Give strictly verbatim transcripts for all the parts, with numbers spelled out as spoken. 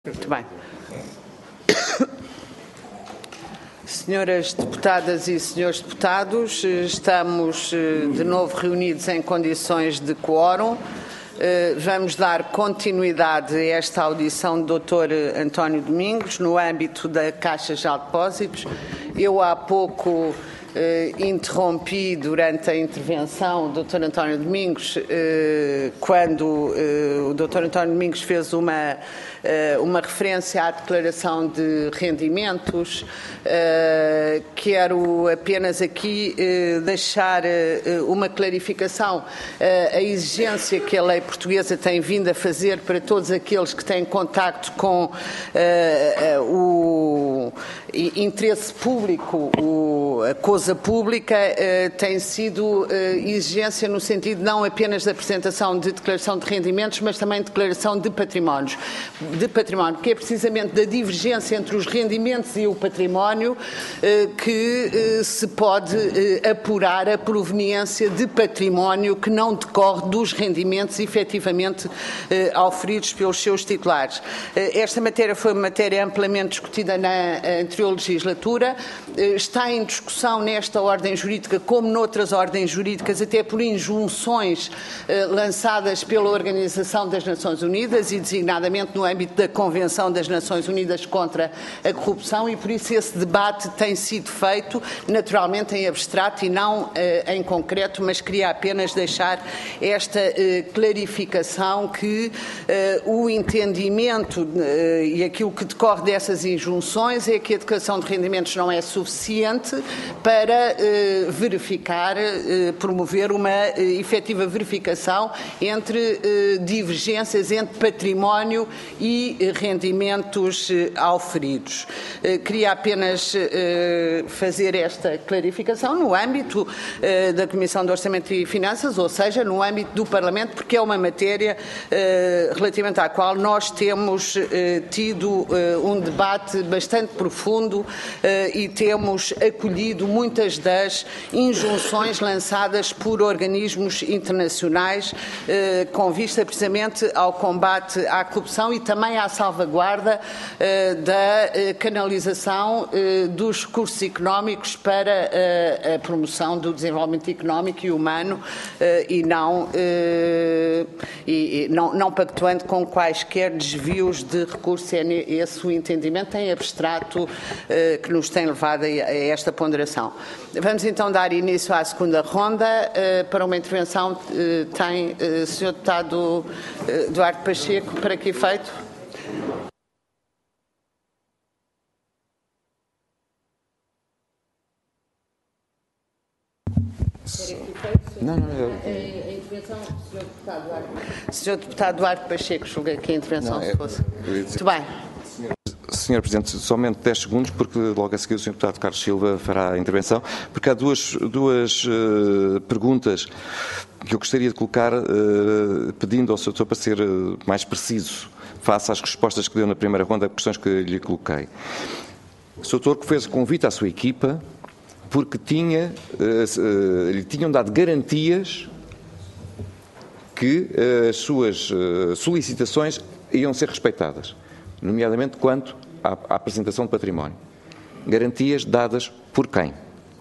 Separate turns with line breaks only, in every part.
Muito bem. Senhoras deputadas e senhores deputados, estamos de novo reunidos em condições de quórum. Vamos dar continuidade a esta audição do doutor António Domingos no âmbito da Caixa Geral de Depósitos. Eu há pouco eh, interrompi durante a intervenção o doutor António Domingos eh, quando eh, o doutor António Domingos fez uma uma referência à declaração de rendimentos. Uh, quero apenas aqui uh, deixar uh, uma clarificação. Uh, a exigência que a lei portuguesa tem vindo a fazer para todos aqueles que têm contacto com uh, uh, o interesse público, o, a coisa pública, uh, tem sido uh, exigência no sentido não apenas da apresentação de declaração de rendimentos, mas também de declaração de patrimónios. de património, que é precisamente da divergência entre os rendimentos e o património eh, que eh, se pode eh, apurar a proveniência de património que não decorre dos rendimentos efetivamente eh, auferidos pelos seus titulares. Eh, esta matéria foi uma matéria amplamente discutida na anterior legislatura, eh, está em discussão nesta ordem jurídica como noutras ordens jurídicas, até por injunções eh, lançadas pela Organização das Nações Unidas e designadamente no âmbito da Convenção das Nações Unidas contra a Corrupção, e por isso esse debate tem sido feito naturalmente em abstrato e não uh, em concreto, mas queria apenas deixar esta uh, clarificação que uh, o entendimento uh, e aquilo que decorre dessas injunções é que a declaração de rendimentos não é suficiente para uh, verificar, uh, promover uma uh, efetiva verificação entre uh, divergências entre património e rendimentos auferidos. Queria apenas fazer esta clarificação no âmbito da Comissão de Orçamento e Finanças, ou seja, no âmbito do Parlamento, porque é uma matéria relativamente à qual nós temos tido um debate bastante profundo e temos acolhido muitas das injunções lançadas por organismos internacionais com vista precisamente ao combate à corrupção e também à salvaguarda uh, da uh, canalização uh, dos recursos económicos para uh, a promoção do desenvolvimento económico e humano uh, e, não, uh, e, e não, não pactuando com quaisquer desvios de recursos. É esse o entendimento em abstrato uh, que nos tem levado a, a esta ponderação. Vamos então dar início à segunda ronda. Uh, para uma intervenção uh, tem o uh, senhor Deputado uh, Duarte Pacheco. Para que efeito?
Não, não, eu...
A intervenção do senhor Deputado Duarte. senhor Deputado Duarte Pacheco, julguei que a intervenção não, se fosse. Eu, eu dizer... Muito bem.
senhor Presidente, somente dez segundos, porque logo a seguir o senhor Deputado Carlos Silva fará a intervenção, porque há duas, duas uh, perguntas que eu gostaria de colocar, uh, pedindo ao senhor Doutor para ser uh, mais preciso face às respostas que deu na primeira ronda a questões que lhe coloquei. O senhor Doutor que fez o convite à sua equipa porque tinha, uh, uh, lhe tinham dado garantias que uh, as suas uh, solicitações iam ser respeitadas, nomeadamente quanto à, à apresentação de património. Garantias dadas por quem?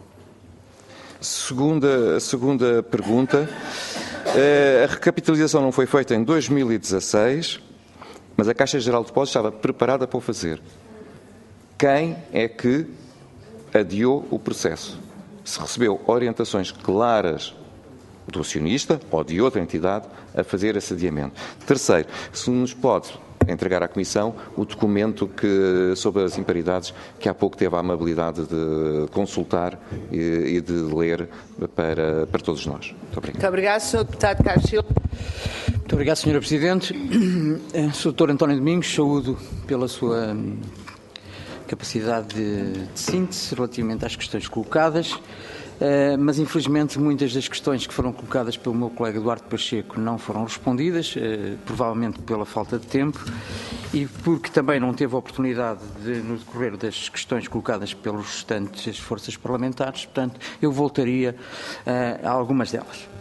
Segunda, segunda pergunta, uh, a recapitalização não foi feita em dois mil e dezasseis, mas a Caixa Geral de Depósitos estava preparada para o fazer. Quem é que adiou o processo? Se recebeu orientações claras do acionista ou de outra entidade a fazer esse adiamento. Terceiro, se nos pode entregar à Comissão o documento que, sobre as imparidades que há pouco teve a amabilidade de consultar e, e de ler para, para todos nós. Muito obrigado.
Muito obrigado, senhor Deputado Carlos Silva.
Muito obrigado, senhora Presidente. senhor Doutor António Domingos, saúdo pela sua capacidade de, de síntese relativamente às questões colocadas, uh, mas infelizmente muitas das questões que foram colocadas pelo meu colega Duarte Pacheco não foram respondidas, uh, provavelmente pela falta de tempo e porque também não teve a oportunidade de, no decorrer das questões colocadas pelos restantes forças parlamentares, portanto eu voltaria uh, a algumas delas.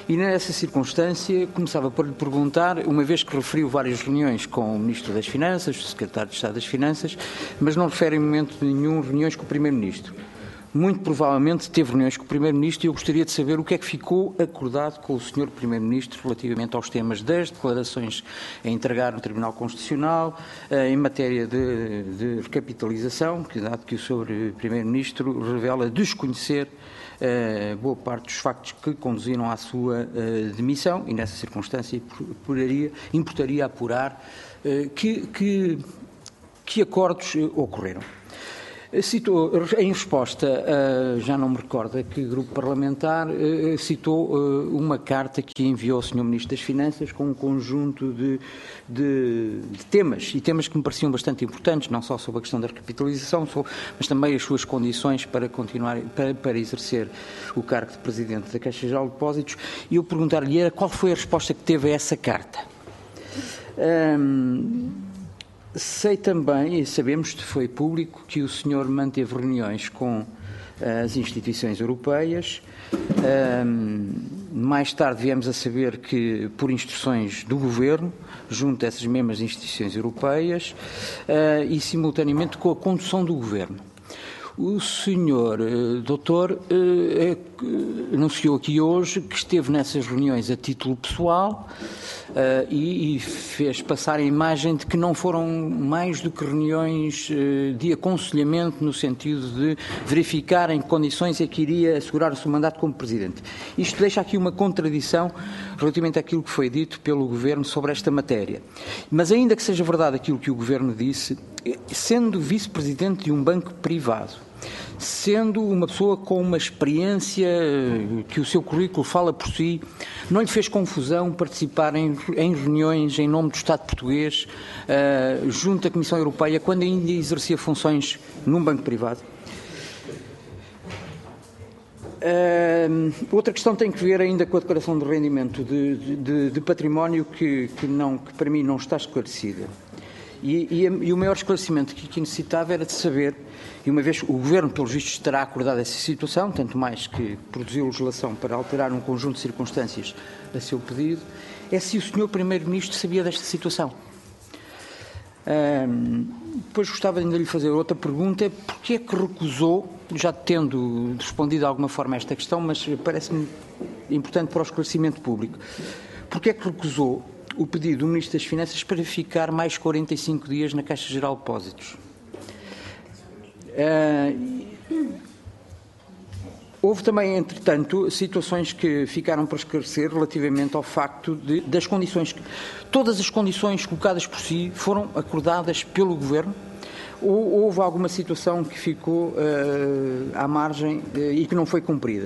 E nessa circunstância começava por lhe perguntar, uma vez que referiu várias reuniões com o Ministro das Finanças, o Secretário de Estado das Finanças, mas não refere em momento nenhum reuniões com o Primeiro-Ministro. Muito provavelmente teve reuniões com o Primeiro-Ministro e eu gostaria de saber o que é que ficou acordado com o senhor Primeiro-Ministro relativamente aos temas das declarações a entregar no Tribunal Constitucional, em matéria de, de recapitalização, que dado que o senhor Primeiro-Ministro revela desconhecer uh, boa parte dos factos que conduziram à sua uh, demissão e nessa circunstância importaria, importaria apurar uh, que, que, que acordos ocorreram. Citou, em resposta, uh, já não me recordo a que grupo parlamentar, uh, citou uh, uma carta que enviou ao senhor Ministro das Finanças com um conjunto de, de, de temas, e temas que me pareciam bastante importantes, não só sobre a questão da recapitalização, mas também as suas condições para continuar, para, para exercer o cargo de Presidente da Caixa Geral de Depósitos, e eu perguntar-lhe era qual foi a resposta que teve a essa carta. Um, Sei também, e sabemos que foi público, que o senhor manteve reuniões com as instituições europeias. Um, mais tarde viemos a saber que, por instruções do Governo, junto a essas mesmas instituições europeias, uh, e simultaneamente com a condução do Governo. O senhor uh, doutor uh, anunciou aqui hoje que esteve nessas reuniões a título pessoal uh, e, e fez passar a imagem de que não foram mais do que reuniões uh, de aconselhamento no sentido de verificar em que condições é que iria assegurar o seu mandato como Presidente. Isto deixa aqui uma contradição relativamente àquilo que foi dito pelo Governo sobre esta matéria. Mas ainda que seja verdade aquilo que o Governo disse, sendo Vice-Presidente de um banco privado, sendo uma pessoa com uma experiência que o seu currículo fala por si, não lhe fez confusão participar em, em reuniões em nome do Estado português uh, junto à Comissão Europeia quando ainda exercia funções num banco privado? Uh, outra questão tem que ver ainda com a declaração de rendimento de, de, de património que, que, não, que para mim não está esclarecida. E, e, e o maior esclarecimento que, que necessitava era de saber, e uma vez o Governo, pelos vistos, terá acordado essa situação, tanto mais que produziu legislação para alterar um conjunto de circunstâncias a seu pedido, é se o senhor Primeiro-Ministro sabia desta situação. Um, depois gostava ainda de lhe fazer outra pergunta, porque é que recusou, já tendo respondido de alguma forma a esta questão, mas parece-me importante para o esclarecimento público, porque é que recusou o pedido do Ministro das Finanças para ficar mais quarenta e cinco dias na Caixa Geral de Depósitos? Uh, houve também, entretanto, situações que ficaram para esclarecer relativamente ao facto de, das condições, todas as condições colocadas por si foram acordadas pelo Governo, ou houve alguma situação que ficou uh, à margem uh, e que não foi cumprida?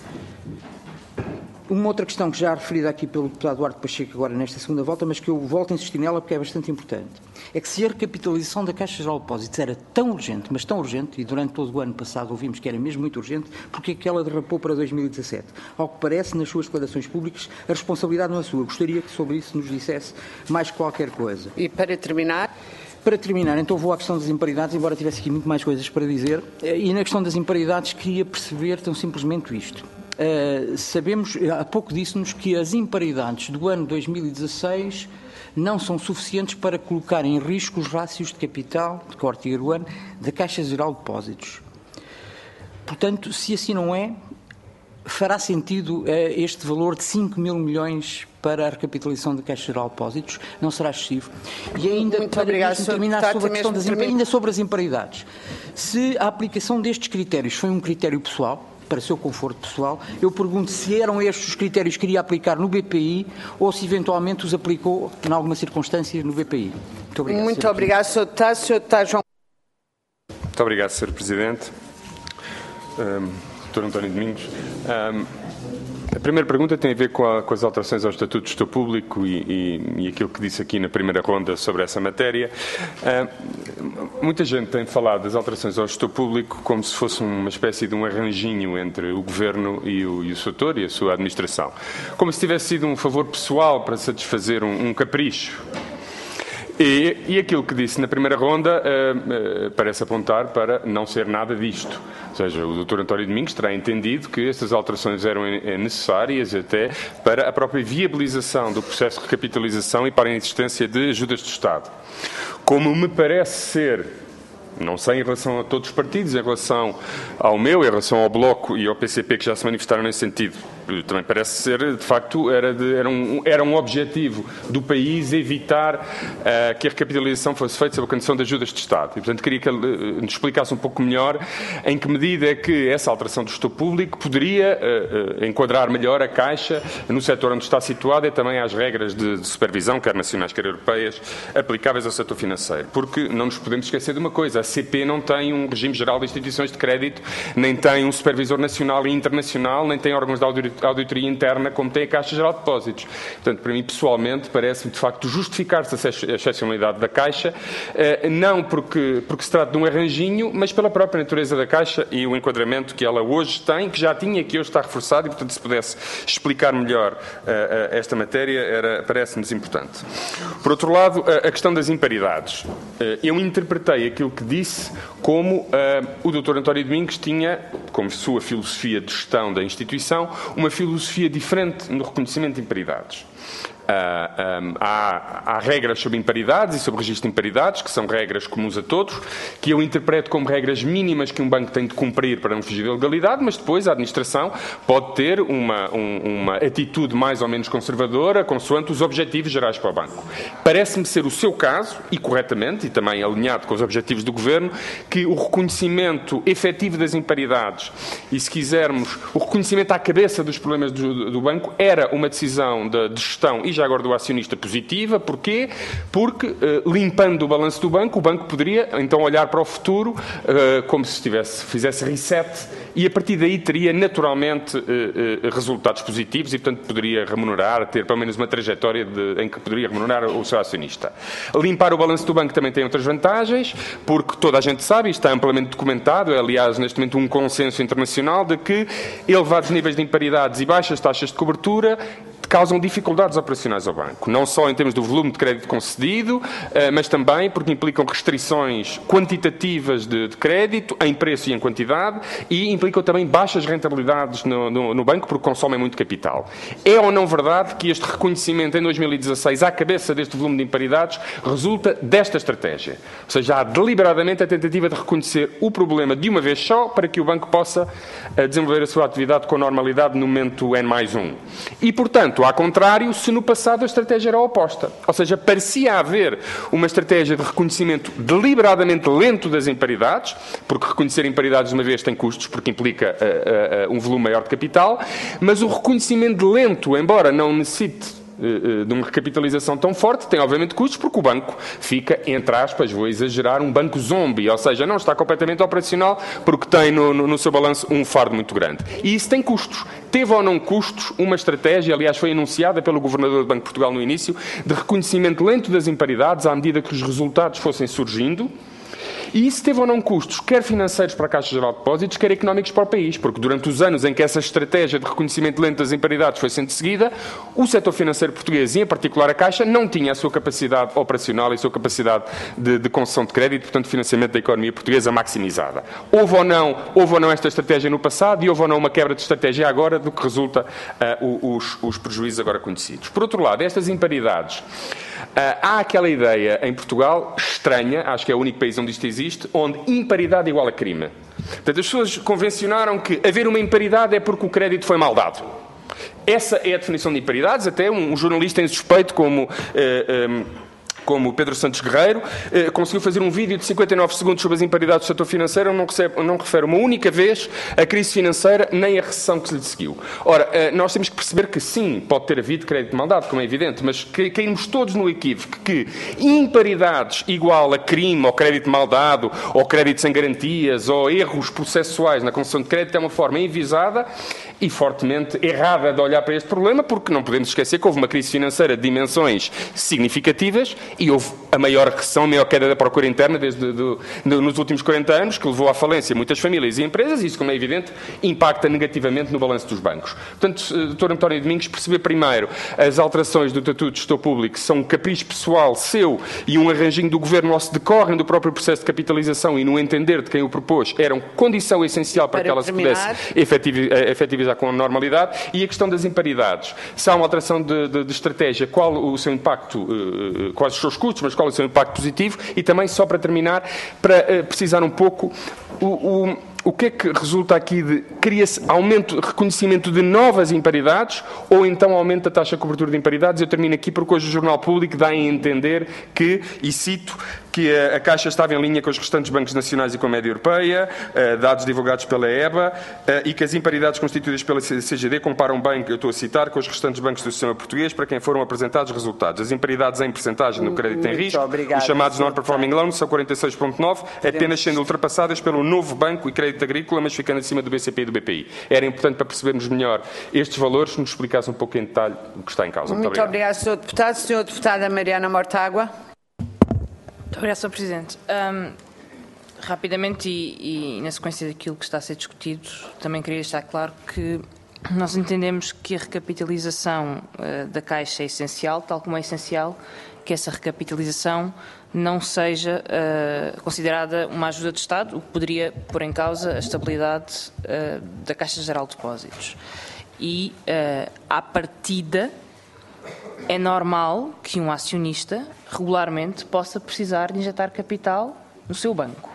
Uma outra questão que já referida aqui pelo deputado Duarte Pacheco agora nesta segunda volta, mas que eu volto a insistir nela porque é bastante importante, é que se a recapitalização da Caixa Geral de Depósitos era tão urgente, mas tão urgente, e durante todo o ano passado ouvimos que era mesmo muito urgente, porque é que ela derrapou para dois mil e dezassete? Ao que parece, nas suas declarações públicas, a responsabilidade não é sua. Gostaria que sobre isso nos dissesse mais qualquer coisa.
E para terminar?
Para terminar, então vou à questão das imparidades, embora tivesse aqui muito mais coisas para dizer, e na questão das imparidades queria perceber tão simplesmente isto. Uh, sabemos, há pouco disse-nos que as imparidades do ano dois mil e dezasseis não são suficientes para colocar em risco os rácios de capital, de quarto ano, da Caixa Geral de Depósitos. Portanto, se assim não é, fará sentido uh, este valor de cinco mil milhões para a recapitalização da Caixa Geral de Depósitos? Não será excessivo? E ainda,
Muito
para
obrigado,
terminar sobre a questão das
imparidades,
ainda sobre as imparidades, se a aplicação destes critérios foi um critério pessoal, para seu conforto pessoal, eu pergunto se eram estes os critérios que iria aplicar no B P I ou se eventualmente os aplicou em alguma circunstância no B P I. Muito obrigado.
Muito obrigado, senhor Deputado. senhor Deputado João.
Muito obrigado, senhor Presidente. Um, doutor António Domingos. Um, a primeira pergunta tem a ver com, a, com as alterações ao Estatuto de Gestor Público e, e, e aquilo que disse aqui na primeira ronda sobre essa matéria. Uh, muita gente tem falado das alterações ao Gestor Público como se fosse uma espécie de um arranjinho entre o Governo e o, e o seu autor e a sua administração. Como se tivesse sido um favor pessoal para satisfazer um, um capricho. E, e aquilo que disse na primeira ronda uh, uh, parece apontar para não ser nada disto. Ou seja, o doutor António Domingos terá entendido que estas alterações eram necessárias até para a própria viabilização do processo de recapitalização e para a existência de ajudas do Estado. Como me parece ser, não sei em relação a todos os partidos, em relação ao meu, em relação ao Bloco e ao P C P que já se manifestaram nesse sentido, também parece ser, de facto, era, de, era, um, era um objetivo do país evitar uh, que a recapitalização fosse feita sob a condição de ajudas de Estado. E, portanto, queria que ele uh, nos explicasse um pouco melhor em que medida é que essa alteração do gestor público poderia uh, uh, enquadrar melhor a Caixa no setor onde está situada e também às regras de, de supervisão, quer nacionais, quer europeias, aplicáveis ao setor financeiro. Porque não nos podemos esquecer de uma coisa, a C P não tem um regime geral de instituições de crédito, nem tem um supervisor nacional e internacional, nem tem órgãos de auditoria auditoria interna como tem a Caixa Geral de Depósitos. Portanto, para mim, pessoalmente, parece-me, de facto, justificar-se a excepcionalidade da Caixa, não porque, porque se trata de um arranjinho, mas pela própria natureza da Caixa e o enquadramento que ela hoje tem, que já tinha, que hoje está reforçado, e, portanto, se pudesse explicar melhor uh, esta matéria, era, parece-nos importante. Por outro lado, a questão das imparidades. Uh, eu interpretei aquilo que disse como uh, o doutor António Domingos tinha, como sua filosofia de gestão da instituição, uma filosofia diferente no reconhecimento de imparidades. Uh, um, há, há regras sobre imparidades e sobre registro de imparidades, que são regras comuns a todos, que eu interpreto como regras mínimas que um banco tem de cumprir para não fugir da legalidade, mas depois a administração pode ter uma, um, uma atitude mais ou menos conservadora consoante os objetivos gerais para o banco. Parece-me ser o seu caso, e corretamente, e também alinhado com os objetivos do Governo, que o reconhecimento efetivo das imparidades e, se quisermos, o reconhecimento à cabeça dos problemas do, do banco era uma decisão de, de gestão e já agora do acionista positiva. Porquê? Porque, uh, limpando o balanço do banco, o banco poderia então olhar para o futuro uh, como se estivesse, fizesse reset, e a partir daí teria naturalmente uh, uh, resultados positivos e, portanto, poderia remunerar, ter pelo menos uma trajetória de, em que poderia remunerar o seu acionista. Limpar o balanço do banco também tem outras vantagens, porque toda a gente sabe, e está amplamente documentado, é aliás neste momento um consenso internacional, de que elevados níveis de imparidades e baixas taxas de cobertura causam dificuldades operacionais ao banco, não só em termos do volume de crédito concedido, mas também porque implicam restrições quantitativas de, de crédito, em preço e em quantidade, e implicam também baixas rentabilidades no, no, no banco, porque consomem muito capital. É ou não verdade que este reconhecimento em dois mil e dezasseis, à cabeça deste volume de imparidades, resulta desta estratégia? Ou seja, há deliberadamente a tentativa de reconhecer o problema de uma vez só, para que o banco possa uh, desenvolver a sua atividade com normalidade no momento N mais um. E, portanto, ao contrário, se no passado a estratégia era oposta. Ou seja, parecia haver uma estratégia de reconhecimento deliberadamente lento das imparidades, porque reconhecer imparidades de uma vez tem custos, porque implica uh, uh, um volume maior de capital, mas o reconhecimento lento, embora não necessite de uma recapitalização tão forte, tem obviamente custos, porque o banco fica, entre aspas, vou exagerar, um banco zombie, ou seja, não está completamente operacional porque tem no, no, no seu balanço um fardo muito grande. E isso tem custos. Teve ou não custos uma estratégia, aliás foi anunciada pelo Governador do Banco de Portugal no início, de reconhecimento lento das imparidades à medida que os resultados fossem surgindo. E isso teve ou não custos, quer financeiros para a Caixa Geral de Depósitos, quer económicos para o país, porque durante os anos em que essa estratégia de reconhecimento lento das imparidades foi sendo seguida, o setor financeiro português, e em particular a Caixa, não tinha a sua capacidade operacional e a sua capacidade de, de concessão de crédito, portanto, financiamento da economia portuguesa maximizada. Houve ou não, houve ou não esta estratégia no passado e houve ou não uma quebra de estratégia agora, do que resulta uh, os, os prejuízos agora conhecidos. Por outro lado, estas imparidades, uh, há aquela ideia em Portugal estranha, acho que é o único país onde isto existe, onde imparidade igual a crime. Portanto, as pessoas convencionaram que haver uma imparidade é porque o crédito foi mal dado. Essa é a definição de imparidades. Até um jornalista insuspeito como... Uh, um, como Pedro Santos Guerreiro, eh, conseguiu fazer um vídeo de cinquenta e nove segundos sobre as imparidades do setor financeiro, não, recebe, não refere uma única vez a crise financeira nem a recessão que se lhe seguiu. Ora, eh, nós temos que perceber que sim, pode ter havido crédito mal dado, como é evidente, mas que, caímos todos no equívoco que imparidades igual a crime, ou crédito mal dado, ou crédito sem garantias, ou erros processuais na concessão de crédito é uma forma envisada e fortemente errada de olhar para este problema, porque não podemos esquecer que houve uma crise financeira de dimensões significativas e houve a maior recessão, a maior queda da procura interna desde do, do, nos últimos quarenta anos, que levou à falência muitas famílias e empresas, e isso, como é evidente, impacta negativamente no balanço dos bancos. Portanto, doutor António Domingos, perceber primeiro as alterações do Estatuto de Gestor Público são um capricho pessoal seu e um arranjinho do Governo ou se decorrem do próprio processo de capitalização e, no entender de quem o propôs, eram condição essencial para, para que ela terminar. se pudesse efetivizar, efetivizar com normalidade. E a questão das imparidades. Se há uma alteração de, de, de estratégia, qual o seu impacto, uh, quais os seus custos, mas qual o seu impacto positivo? E também, só para terminar, para uh, precisar um pouco o, o, o que é que resulta aqui de cria-se aumento, reconhecimento de novas imparidades ou então aumento da taxa de cobertura de imparidades? Eu termino aqui porque hoje o Jornal Público dá a entender que, e cito, que a Caixa estava em linha com os restantes bancos nacionais e com a média europeia, dados divulgados pela E B A, e que as imparidades constituídas pela C G D comparam bem, eu estou a citar, com os restantes bancos do sistema português para quem foram apresentados resultados. As imparidades em percentagem no crédito em risco, obrigado, os chamados non-performing loans, são quarenta e seis vírgula nove, apenas sendo ultrapassadas pelo novo banco e crédito agrícola, mas ficando acima do B C P e do B P I. Era importante, para percebermos melhor estes valores, nos explicasse um pouco em detalhe o que está em causa.
Muito, Muito obrigado, senhor Deputado. senhora Deputada Mariana Mortágua.
Muito obrigada, senhor Presidente. Um, rapidamente e, e na sequência daquilo que está a ser discutido, também queria deixar claro que nós entendemos que a recapitalização uh, da Caixa é essencial, tal como é essencial que essa recapitalização não seja uh, considerada uma ajuda de Estado, o que poderia pôr em causa a estabilidade uh, da Caixa Geral de Depósitos. E, uh, à partida, é normal que um acionista regularmente possa precisar de injetar capital no seu banco.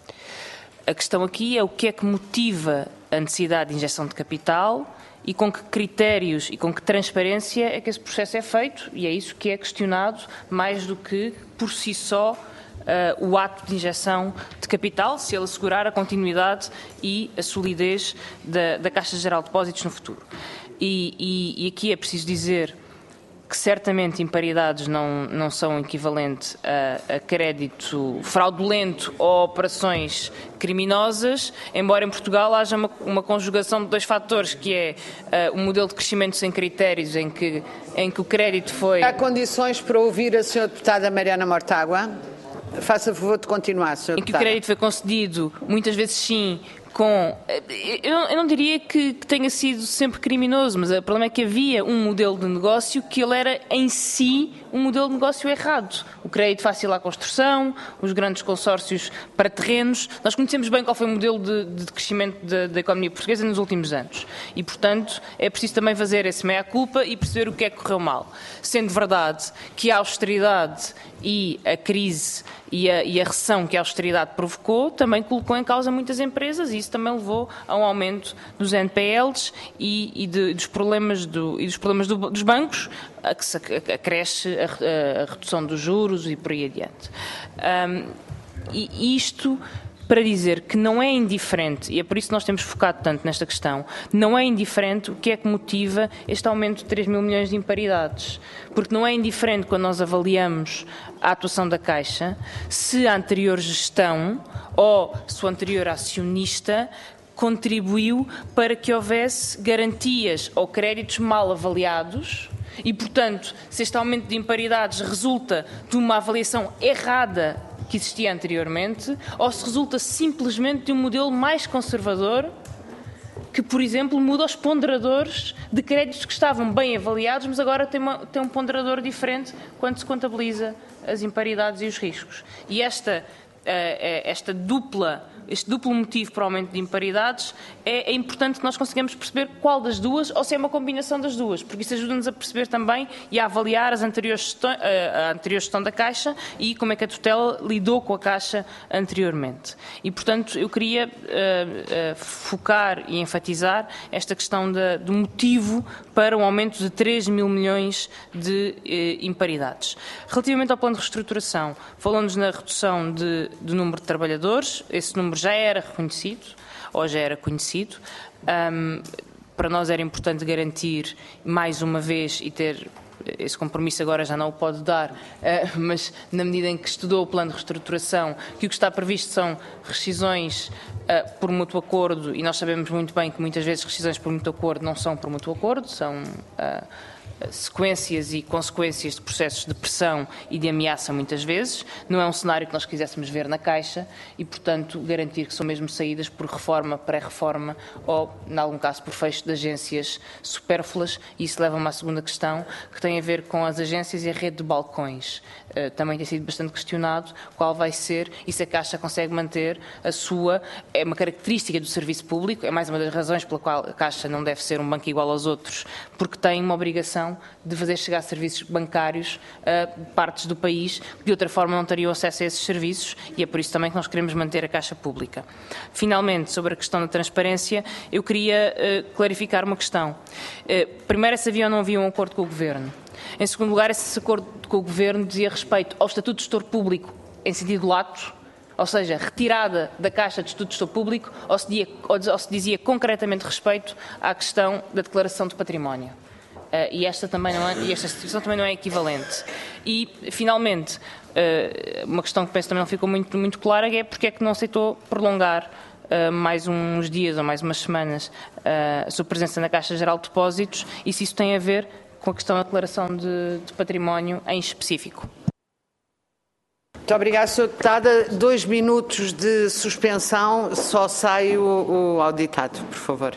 A questão aqui é o que é que motiva a necessidade de injeção de capital e com que critérios e com que transparência é que esse processo é feito, e é isso que é questionado mais do que por si só uh, o ato de injeção de capital, se ele assegurar a continuidade e a solidez da, da Caixa Geral de Depósitos no futuro. E, e, e aqui é preciso dizer que certamente imparidades não, não são equivalentes a, a crédito fraudulento ou operações criminosas, embora em Portugal haja uma, uma conjugação de dois fatores, que é uh, um modelo de crescimento sem critérios, em que, em que o crédito foi...
Há condições para ouvir a senhora Deputada Mariana Mortágua? Faça favor de continuar, senhora Deputada.
Em que o crédito foi concedido, muitas vezes sim, com... Eu, eu não diria que, que tenha sido sempre criminoso, mas o problema é que havia um modelo de negócio que ele era em si um modelo de negócio errado. O crédito fácil à construção, os grandes consórcios para terrenos. Nós conhecemos bem qual foi o modelo de, de crescimento da, da economia portuguesa nos últimos anos. E, portanto, é preciso também fazer esse meia-culpa e perceber o que é que correu mal. Sendo verdade que a austeridade e a crise e a, e a recessão que a austeridade provocou também colocou em causa muitas empresas, e isso também levou a um aumento dos N P Ls e, e, de, dos problemas, do, e dos, problemas do, dos bancos, a que se acresce a, a, a redução dos juros e por aí adiante. Um, e isto para dizer que não é indiferente, e é por isso que nós temos focado tanto nesta questão, não é indiferente o que é que motiva este aumento de três mil milhões de imparidades. Porque não é indiferente, quando nós avaliamos a atuação da Caixa, se a anterior gestão ou se o anterior acionista contribuiu para que houvesse garantias ou créditos mal avaliados e, portanto, se este aumento de imparidades resulta de uma avaliação errada que existia anteriormente, ou se resulta simplesmente de um modelo mais conservador que, por exemplo, muda os ponderadores de créditos que estavam bem avaliados, mas agora tem, uma, tem um ponderador diferente quando se contabiliza as imparidades e os riscos. E esta, esta dupla, este duplo motivo para o aumento de imparidades é, é importante que nós consigamos perceber qual das duas, ou se é uma combinação das duas, porque isso ajuda-nos a perceber também e a avaliar as anteriores gestão, a anterior gestão da Caixa e como é que a tutela lidou com a Caixa anteriormente. E, portanto, eu queria uh, uh, focar e enfatizar esta questão da, do motivo para um aumento de três mil milhões de uh, imparidades. Relativamente ao plano de reestruturação, falamos na redução de, do número de trabalhadores, esse número já era reconhecido, ou já era conhecido. Um, para nós era importante garantir, mais uma vez, e ter esse compromisso agora já não o pode dar, mas na medida em que estudou o plano de reestruturação, que o que está previsto são rescisões por mútuo acordo, e nós sabemos muito bem que muitas vezes rescisões por mútuo acordo não são por mútuo acordo, são sequências e consequências de processos de pressão e de ameaça muitas vezes. Não é um cenário que nós quiséssemos ver na Caixa e, portanto, garantir que são mesmo saídas por reforma, pré-reforma ou, em algum caso, por fecho de agências supérfluas. E isso leva-me à segunda questão, que tem a ver com as agências e a rede de balcões. Uh, também tem sido bastante questionado qual vai ser e se a Caixa consegue manter a sua... É uma característica do serviço público, é mais uma das razões pela qual a Caixa não deve ser um banco igual aos outros, porque tem uma obrigação de fazer chegar serviços bancários a partes do país que de outra forma não teriam acesso a esses serviços, e é por isso também que nós queremos manter a Caixa Pública. Finalmente, sobre a questão da transparência, eu queria uh, clarificar uma questão. Uh, primeiro, se havia ou não havia um acordo com o Governo. Em segundo lugar, esse acordo com o Governo dizia respeito ao Estatuto de Gestor Público em sentido lato, ou seja, retirada da Caixa de Estatuto de Gestor Público, ou se, dizia, ou se dizia concretamente respeito à questão da declaração de património. Uh, e, esta também não é, e esta situação também não é equivalente. E, finalmente, uh, uma questão que penso também não ficou muito, muito clara é porque é que não aceitou prolongar uh, mais uns dias ou mais umas semanas uh, a sua presença na Caixa Geral de Depósitos, e se isso tem a ver com a questão da declaração de, de património em específico.
Muito obrigada, senhora Deputada. Dois minutos de suspensão, só sai o, o auditado, por favor.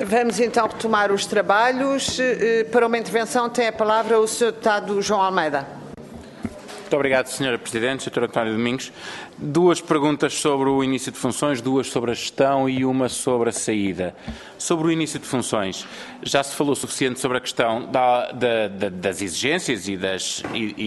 Vamos então retomar os trabalhos. Para uma intervenção tem a palavra o senhor Deputado João Almeida.
Muito obrigado, senhora Presidente, senhor António Domingos. Duas perguntas sobre o início de funções, duas sobre a gestão e uma sobre a saída. Sobre o início de funções, já se falou suficiente sobre a questão da, da, da, das exigências e das,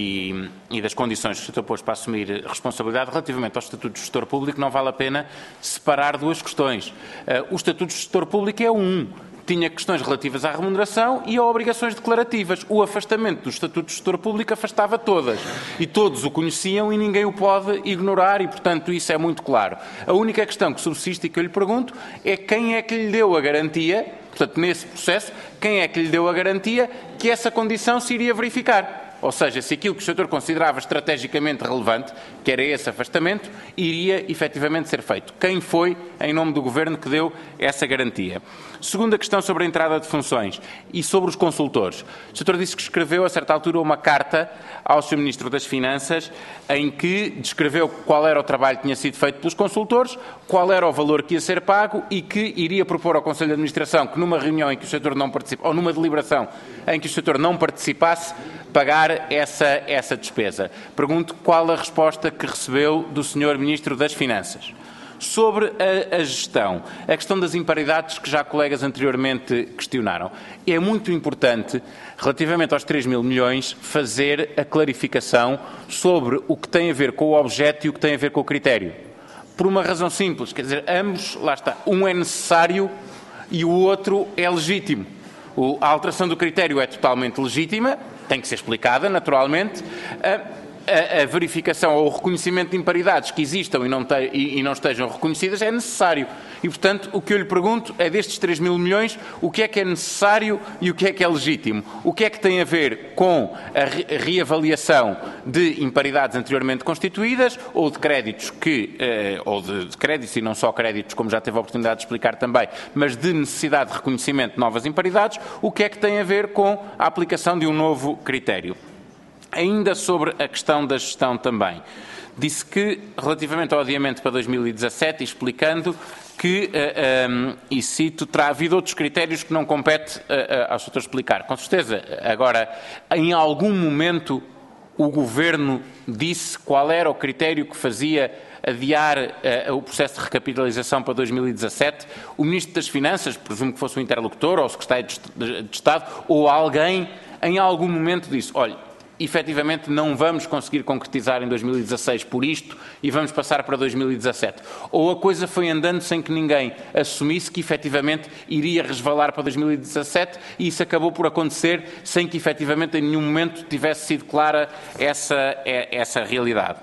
e, e, e das condições que o setor pôs para assumir responsabilidade. Relativamente ao Estatuto de Gestor Público, não vale a pena separar duas questões. Uh, o Estatuto de Gestor Público é um. Tinha questões relativas à remuneração e a obrigações declarativas. O afastamento do Estatuto de Gestor Público afastava todas. E todos o conheciam e ninguém o pode ignorar e, portanto, isso é muito claro. A única questão que subsiste e que eu lhe pergunto é quem é que lhe deu a garantia, portanto, nesse processo, quem é que lhe deu a garantia que essa condição se iria verificar? Ou seja, se aquilo que o setor considerava estrategicamente relevante, que era esse afastamento, iria efetivamente ser feito. Quem foi, em nome do Governo, que deu essa garantia? Segunda questão sobre a entrada de funções e sobre os consultores. O setor disse que escreveu, a certa altura, uma carta ao senhor Ministro das Finanças em que descreveu qual era o trabalho que tinha sido feito pelos consultores, qual era o valor que ia ser pago e que iria propor ao Conselho de Administração que numa reunião em que o setor não participasse, ou numa deliberação em que o setor não participasse, pagar essa, essa despesa. Pergunto qual a resposta que recebeu do senhor Ministro das Finanças. Sobre a, a gestão, a questão das imparidades que já colegas anteriormente questionaram. É muito importante, relativamente aos três mil milhões, fazer a clarificação sobre o que tem a ver com o objeto e o que tem a ver com o critério. Por uma razão simples, quer dizer, ambos, lá está, um é necessário e o outro é legítimo. O, a alteração do critério é totalmente legítima, tem que ser explicada, naturalmente. A, A, a verificação ou o reconhecimento de imparidades que existam e não, te, e, e não estejam reconhecidas é necessário. E, portanto, o que eu lhe pergunto é destes três mil milhões, o que é que é necessário e o que é que é legítimo? O que é que tem a ver com a, re, a reavaliação de imparidades anteriormente constituídas ou de créditos que, eh, ou de, de créditos e não só créditos, como já teve a oportunidade de explicar também, mas de necessidade de reconhecimento de novas imparidades, o que é que tem a ver com a aplicação de um novo critério? Ainda sobre a questão da gestão também, disse que, relativamente ao adiamento para dois mil e dezassete, explicando que, uh, um, e cito, terá havido outros critérios que não compete uh, uh, ao setor explicar. Com certeza, agora, em algum momento, o Governo disse qual era o critério que fazia adiar uh, o processo de recapitalização para dois mil e dezassete, o Ministro das Finanças, presumo que fosse o interlocutor, ou o Secretário de Estado, ou alguém, em algum momento disse, olha, efetivamente não vamos conseguir concretizar em dois mil e dezasseis por isto e vamos passar para dois mil e dezassete. Ou a coisa foi andando sem que ninguém assumisse que efetivamente iria resvalar para dois mil e dezassete e isso acabou por acontecer sem que efetivamente em nenhum momento tivesse sido clara essa, essa realidade.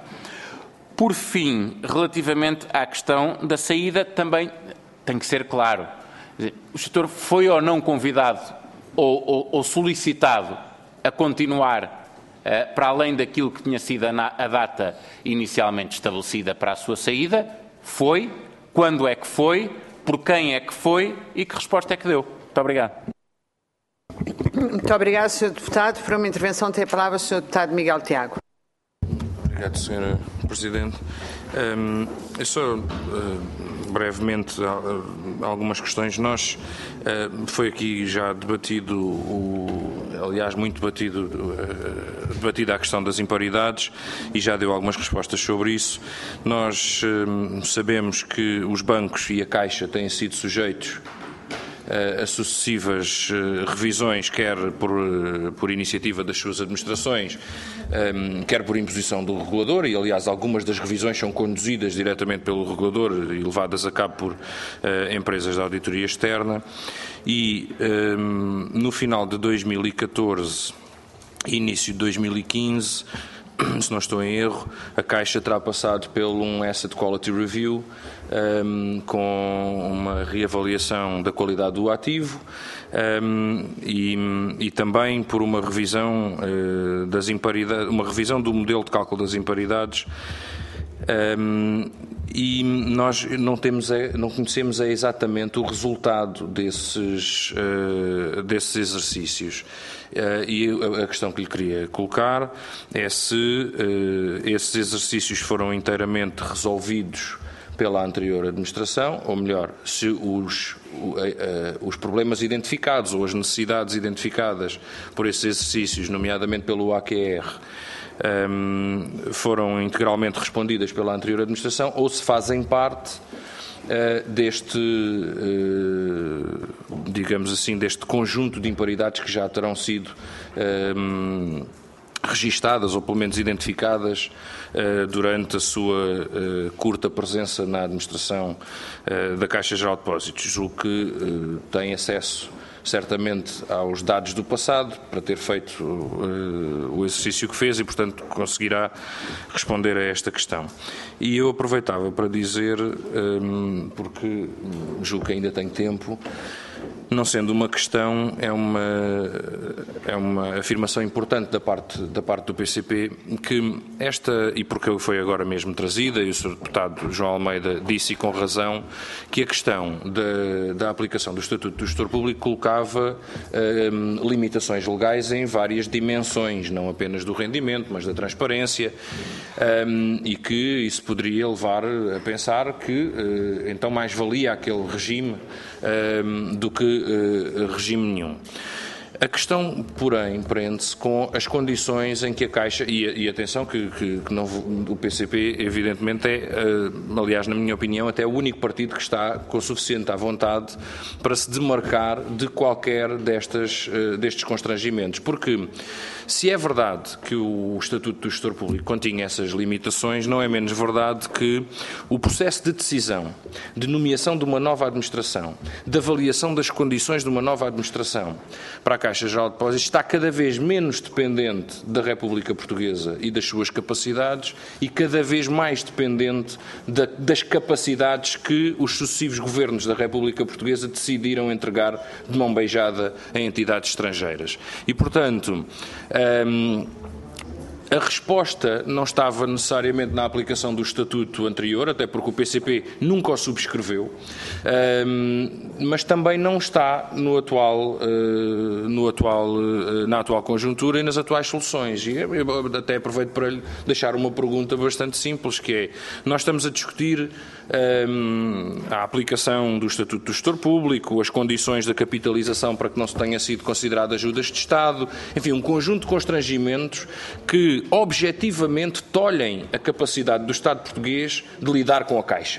Por fim, relativamente à questão da saída, também tem que ser claro. O setor foi ou não convidado ou, ou, ou solicitado a continuar Uh, para além daquilo que tinha sido a, a data inicialmente estabelecida para a sua saída, foi, quando é que foi, por quem é que foi e que resposta é que deu. Muito obrigado.
Muito obrigado, senhor Deputado. Para uma intervenção tem a palavra o senhor Deputado Miguel Tiago.
Obrigado, senhora Presidente. Um, eu só, uh, brevemente, uh, algumas questões. Nós, uh, foi aqui já debatido, o, aliás, muito debatido, uh, debatida a questão das imparidades e já deu algumas respostas sobre isso. Nós uh, sabemos que os bancos e a Caixa têm sido sujeitos a sucessivas revisões, quer por, por iniciativa das suas administrações, quer por imposição do regulador, e aliás algumas das revisões são conduzidas diretamente pelo regulador e levadas a cabo por empresas de auditoria externa, e no final de dois mil e catorze, início de dois mil e quinze, se não estou em erro, a Caixa terá passado pelo um Asset Quality Review, um, com uma reavaliação da qualidade do ativo, um, e, e também por uma revisão uh, das imparidades, uma revisão do modelo de cálculo das imparidades. Um, e nós não, temos, não conhecemos exatamente o resultado desses, uh, desses exercícios. Uh, e a questão que lhe queria colocar é se uh, esses exercícios foram inteiramente resolvidos pela anterior administração, ou melhor, se os, os problemas identificados ou as necessidades identificadas por esses exercícios, nomeadamente pelo A Q R, foram integralmente respondidas pela anterior administração ou se fazem parte deste, digamos assim, deste conjunto de imparidades que já terão sido registadas ou pelo menos identificadas durante a sua curta presença na administração da Caixa Geral de Depósitos. Julgo que tem acesso certamente aos dados do passado, para ter feito uh, o exercício que fez e, portanto, conseguirá responder a esta questão. E eu aproveitava para dizer, um, porque julgo que ainda tenho tempo, não sendo uma questão, é uma, é uma afirmação importante da parte, da parte do P C P, que esta, e porque foi agora mesmo trazida, e o senhor Deputado João Almeida disse, e com razão, que a questão da, da aplicação do Estatuto do Gestor Público colocava um, limitações legais em várias dimensões, não apenas do rendimento, mas da transparência, um, e que isso poderia levar a pensar que uh, então mais valia aquele regime um, do que Uh, regime nenhum. A questão, porém, prende-se com as condições em que a Caixa, e, e atenção que, que, que não, o P C P evidentemente é, uh, aliás, na minha opinião, até o único partido que está com suficiente à vontade para se demarcar de qualquer destas, uh, destes constrangimentos, porque se é verdade que o Estatuto do Gestor Público continha essas limitações, não é menos verdade que o processo de decisão, de nomeação de uma nova administração, de avaliação das condições de uma nova administração para a Caixa Geral de Depósitos está cada vez menos dependente da República Portuguesa e das suas capacidades e cada vez mais dependente da, das capacidades que os sucessivos governos da República Portuguesa decidiram entregar de mão beijada a entidades estrangeiras. E, portanto, hum, a resposta não estava necessariamente na aplicação do Estatuto anterior, até porque o P C P nunca o subscreveu, mas também não está no atual, no atual, na atual conjuntura e nas atuais soluções. E eu até aproveito para lhe deixar uma pergunta bastante simples, que é, nós estamos a discutir a aplicação do Estatuto do Gestor Público, as condições da capitalização para que não se tenha sido considerado ajudas de Estado, enfim, um conjunto de constrangimentos que objetivamente tolhem a capacidade do Estado português de lidar com a Caixa.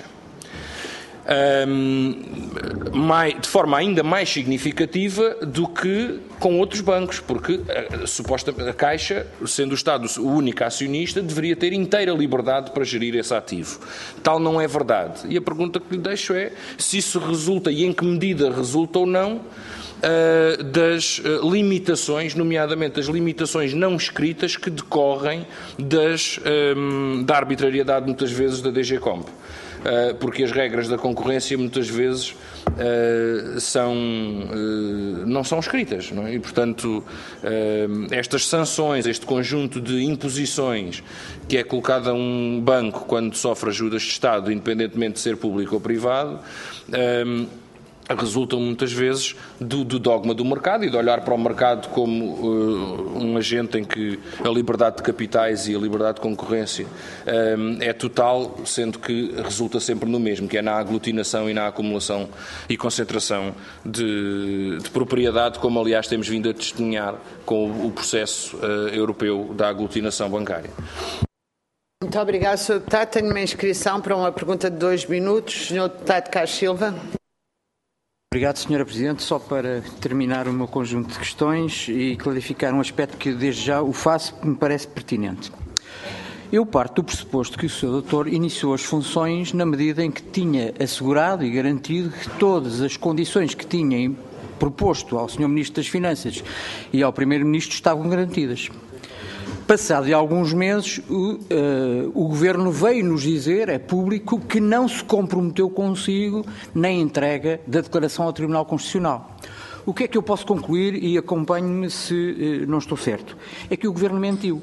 Um, mais, de forma ainda mais significativa do que com outros bancos, porque a, suposta, a Caixa, sendo o Estado o único acionista, deveria ter inteira liberdade para gerir esse ativo. Tal não é verdade. E a pergunta que lhe deixo é se isso resulta e em que medida resulta ou não Uh, das uh, limitações, nomeadamente as limitações não escritas que decorrem das, um, da arbitrariedade, muitas vezes, da D G Comp. Uh, porque as regras da concorrência, muitas vezes, uh, são, uh, não são escritas. Não é? E, portanto, uh, estas sanções, este conjunto de imposições que é colocado a um banco quando sofre ajudas de Estado, independentemente de ser público ou privado, uh, resultam muitas vezes do, do dogma do mercado e de olhar para o mercado como uh, um agente em que a liberdade de capitais e a liberdade de concorrência um, é total, sendo que resulta sempre no mesmo, que é na aglutinação e na acumulação e concentração de, de propriedade, como aliás temos vindo a testemunhar com o, o processo uh, europeu da aglutinação bancária.
Muito obrigado, senhor Deputado. Tenho uma inscrição para uma pergunta de dois minutos. senhor Deputado Carlos Silva.
Obrigado, senhora Presidente. Só para terminar o meu conjunto de questões e clarificar um aspecto que desde já o faço, que me parece pertinente. Eu parto do pressuposto que o senhor Doutor iniciou as funções na medida em que tinha assegurado e garantido que todas as condições que tinha proposto ao senhor Ministro das Finanças e ao Primeiro-Ministro estavam garantidas. Passado de alguns meses, o, uh, o Governo veio-nos dizer, é público, que não se comprometeu consigo na entrega da declaração ao Tribunal Constitucional. O que é que eu posso concluir, e acompanhe-me se uh, não estou certo, é que o Governo mentiu.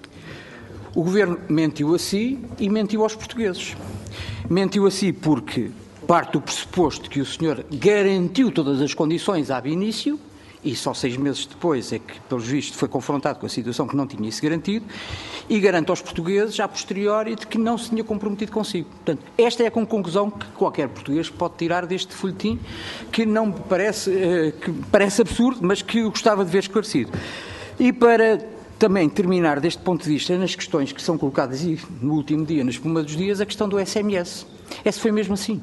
O Governo mentiu a si e mentiu aos portugueses. Mentiu a si porque parte do pressuposto que o senhor garantiu todas as condições ab início e só seis meses depois é que, pelos vistos, foi confrontado com a situação que não tinha isso garantido, e garante aos portugueses, a posteriori, de que não se tinha comprometido consigo. Portanto, esta é a conclusão que qualquer português pode tirar deste folhetim, que não me parece, que parece absurdo, mas que eu gostava de ver esclarecido. E para também terminar deste ponto de vista, nas questões que são colocadas e, no último dia, na espuma dos dias, a questão do S M S. Essa foi mesmo assim.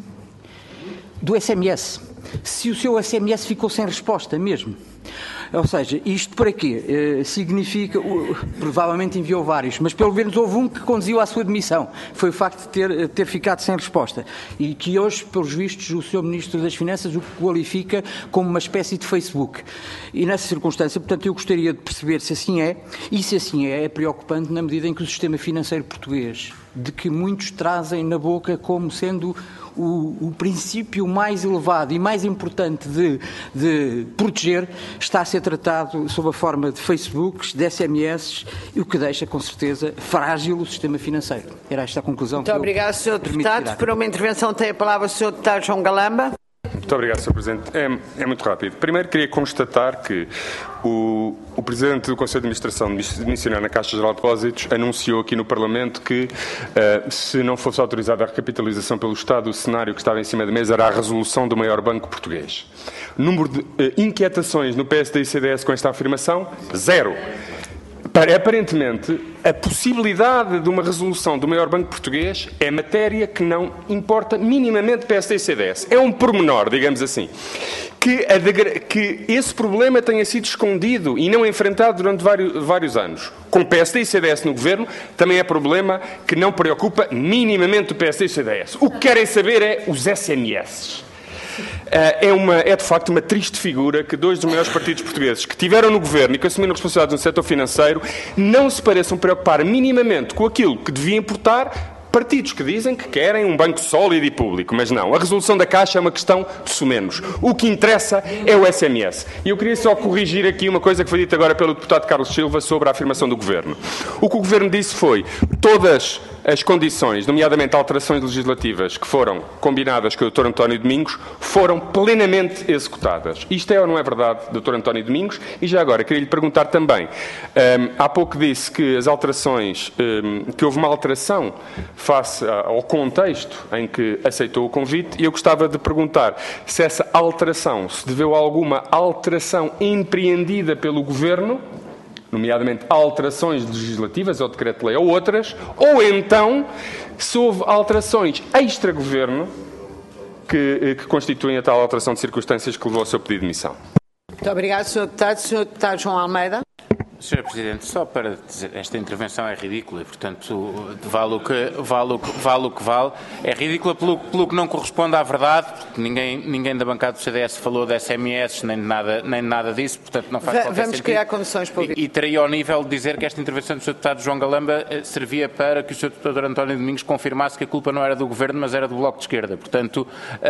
Do S M S. Se o seu S M S ficou sem resposta mesmo. Ou seja, isto para quê? Uh, significa, uh, provavelmente enviou vários, mas pelo menos houve um que conduziu à sua demissão. Foi o facto de ter, ter ficado sem resposta. E que hoje, pelos vistos, o senhor Ministro das Finanças o qualifica como uma espécie de Facebook. E nessa circunstância, portanto, eu gostaria de perceber se assim é, e se assim é, é preocupante na medida em que o sistema financeiro português, de que muitos trazem na boca como sendo o, o princípio mais elevado e mais importante de, de proteger, está a ser tratado sob a forma de Facebooks, de S M S, e o que deixa, com certeza, frágil o sistema financeiro. Era esta a conclusão.
Muito obrigado, senhor Deputado. Por uma intervenção tem a palavra o senhor Deputado João Galamba.
Muito obrigado, senhor Presidente. É, é muito rápido. Primeiro, queria constatar que o, o Presidente do Conselho de Administração de Missionário na Caixa Geral de Depósitos anunciou aqui no Parlamento que, uh, se não fosse autorizada a recapitalização pelo Estado, o cenário que estava em cima da mesa era a resolução do maior banco português. Número de uh, inquietações no P S D e C D S com esta afirmação? Zero. Aparentemente, a possibilidade de uma resolução do maior banco português é matéria que não importa minimamente P S D e C D S. É um pormenor, digamos assim. Que, a de, que esse problema tenha sido escondido e não enfrentado durante vários, vários anos. Com P S D e C D S no Governo, também é problema que não preocupa minimamente o P S D e o C D S. O que querem saber é os S M S. É, uma, é de facto uma triste figura que dois dos maiores partidos portugueses que tiveram no Governo e que assumiram responsabilidades no setor financeiro não se pareçam preocupar minimamente com aquilo que devia importar. Partidos que dizem que querem um banco sólido e público, mas não. A resolução da Caixa é uma questão de sumenos. O que interessa é o S M S. E eu queria só corrigir aqui uma coisa que foi dita agora pelo deputado Carlos Silva sobre a afirmação do Governo. O que o Governo disse foi todas as condições, nomeadamente alterações legislativas que foram combinadas com o doutor António Domingos, foram plenamente executadas. Isto é ou não é verdade, doutor António Domingos? E já agora, queria lhe perguntar também, um, há pouco disse que as alterações, um, que houve uma alteração face ao contexto em que aceitou o convite, e eu gostava de perguntar se essa alteração se deveu a alguma alteração empreendida pelo Governo, nomeadamente alterações legislativas ou decreto-lei ou outras, ou então se houve alterações extra-governo que, que constituem a tal alteração de circunstâncias que levou ao seu pedido de demissão.
Muito obrigado, senhor Deputado. senhor Deputado João Almeida.
senhor Presidente, só para dizer, esta intervenção é ridícula e, portanto, vale o que vale, o que, vale, o que vale. É ridícula pelo, pelo que não corresponde à verdade, porque ninguém, ninguém da bancada do C D S falou de S M S, nem de nada, nem de nada disso, portanto não faz
Va
qualquer
Vamos
sentido.
criar condições para ouvir.
E, e teria ao nível de dizer que esta intervenção do senhor Deputado João Galamba servia para que o senhor Deputado António Domingos confirmasse que a culpa não era do Governo, mas era do Bloco de Esquerda. Portanto,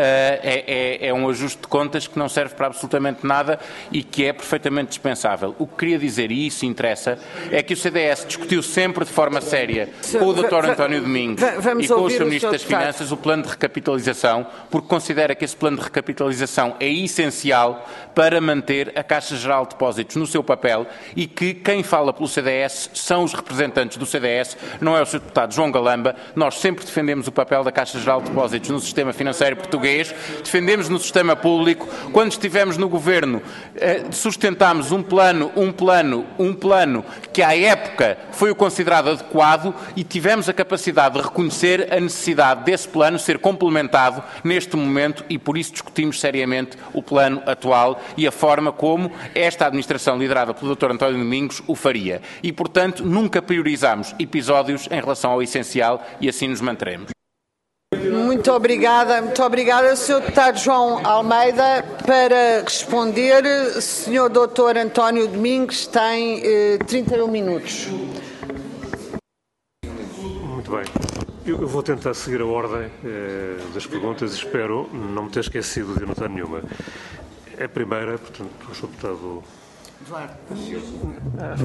é, é, é um ajuste de contas que não serve para absolutamente nada e que é perfeitamente dispensável. O que queria dizer, e isso interessa, é que o C D S discutiu sempre de forma séria com o doutor António Domingos e com o senhor Ministro das Finanças o plano de recapitalização, porque considera que esse plano de recapitalização é essencial para manter a Caixa Geral de Depósitos no seu papel e que quem fala pelo C D S são os representantes do C D S, não é o senhor Deputado João Galamba. Nós sempre defendemos o papel da Caixa Geral de Depósitos no sistema financeiro português, defendemos no sistema público. Quando estivemos no Governo, sustentámos um plano, um plano, um plano que à época foi o considerado adequado e tivemos a capacidade de reconhecer a necessidade desse plano ser complementado neste momento e por isso discutimos seriamente o plano atual e a forma como esta administração liderada pelo doutor António Domingos o faria. E, portanto, nunca priorizámos episódios em relação ao essencial e assim nos manteremos.
Muito obrigada, muito obrigada, senhor Deputado João Almeida. Para responder, senhor doutor António Domingos tem eh, trinta e um minutos.
Muito bem. Eu vou tentar seguir a ordem eh, das perguntas e espero não me ter esquecido de anotar nenhuma. A primeira, portanto, o senhor Deputado... Ah,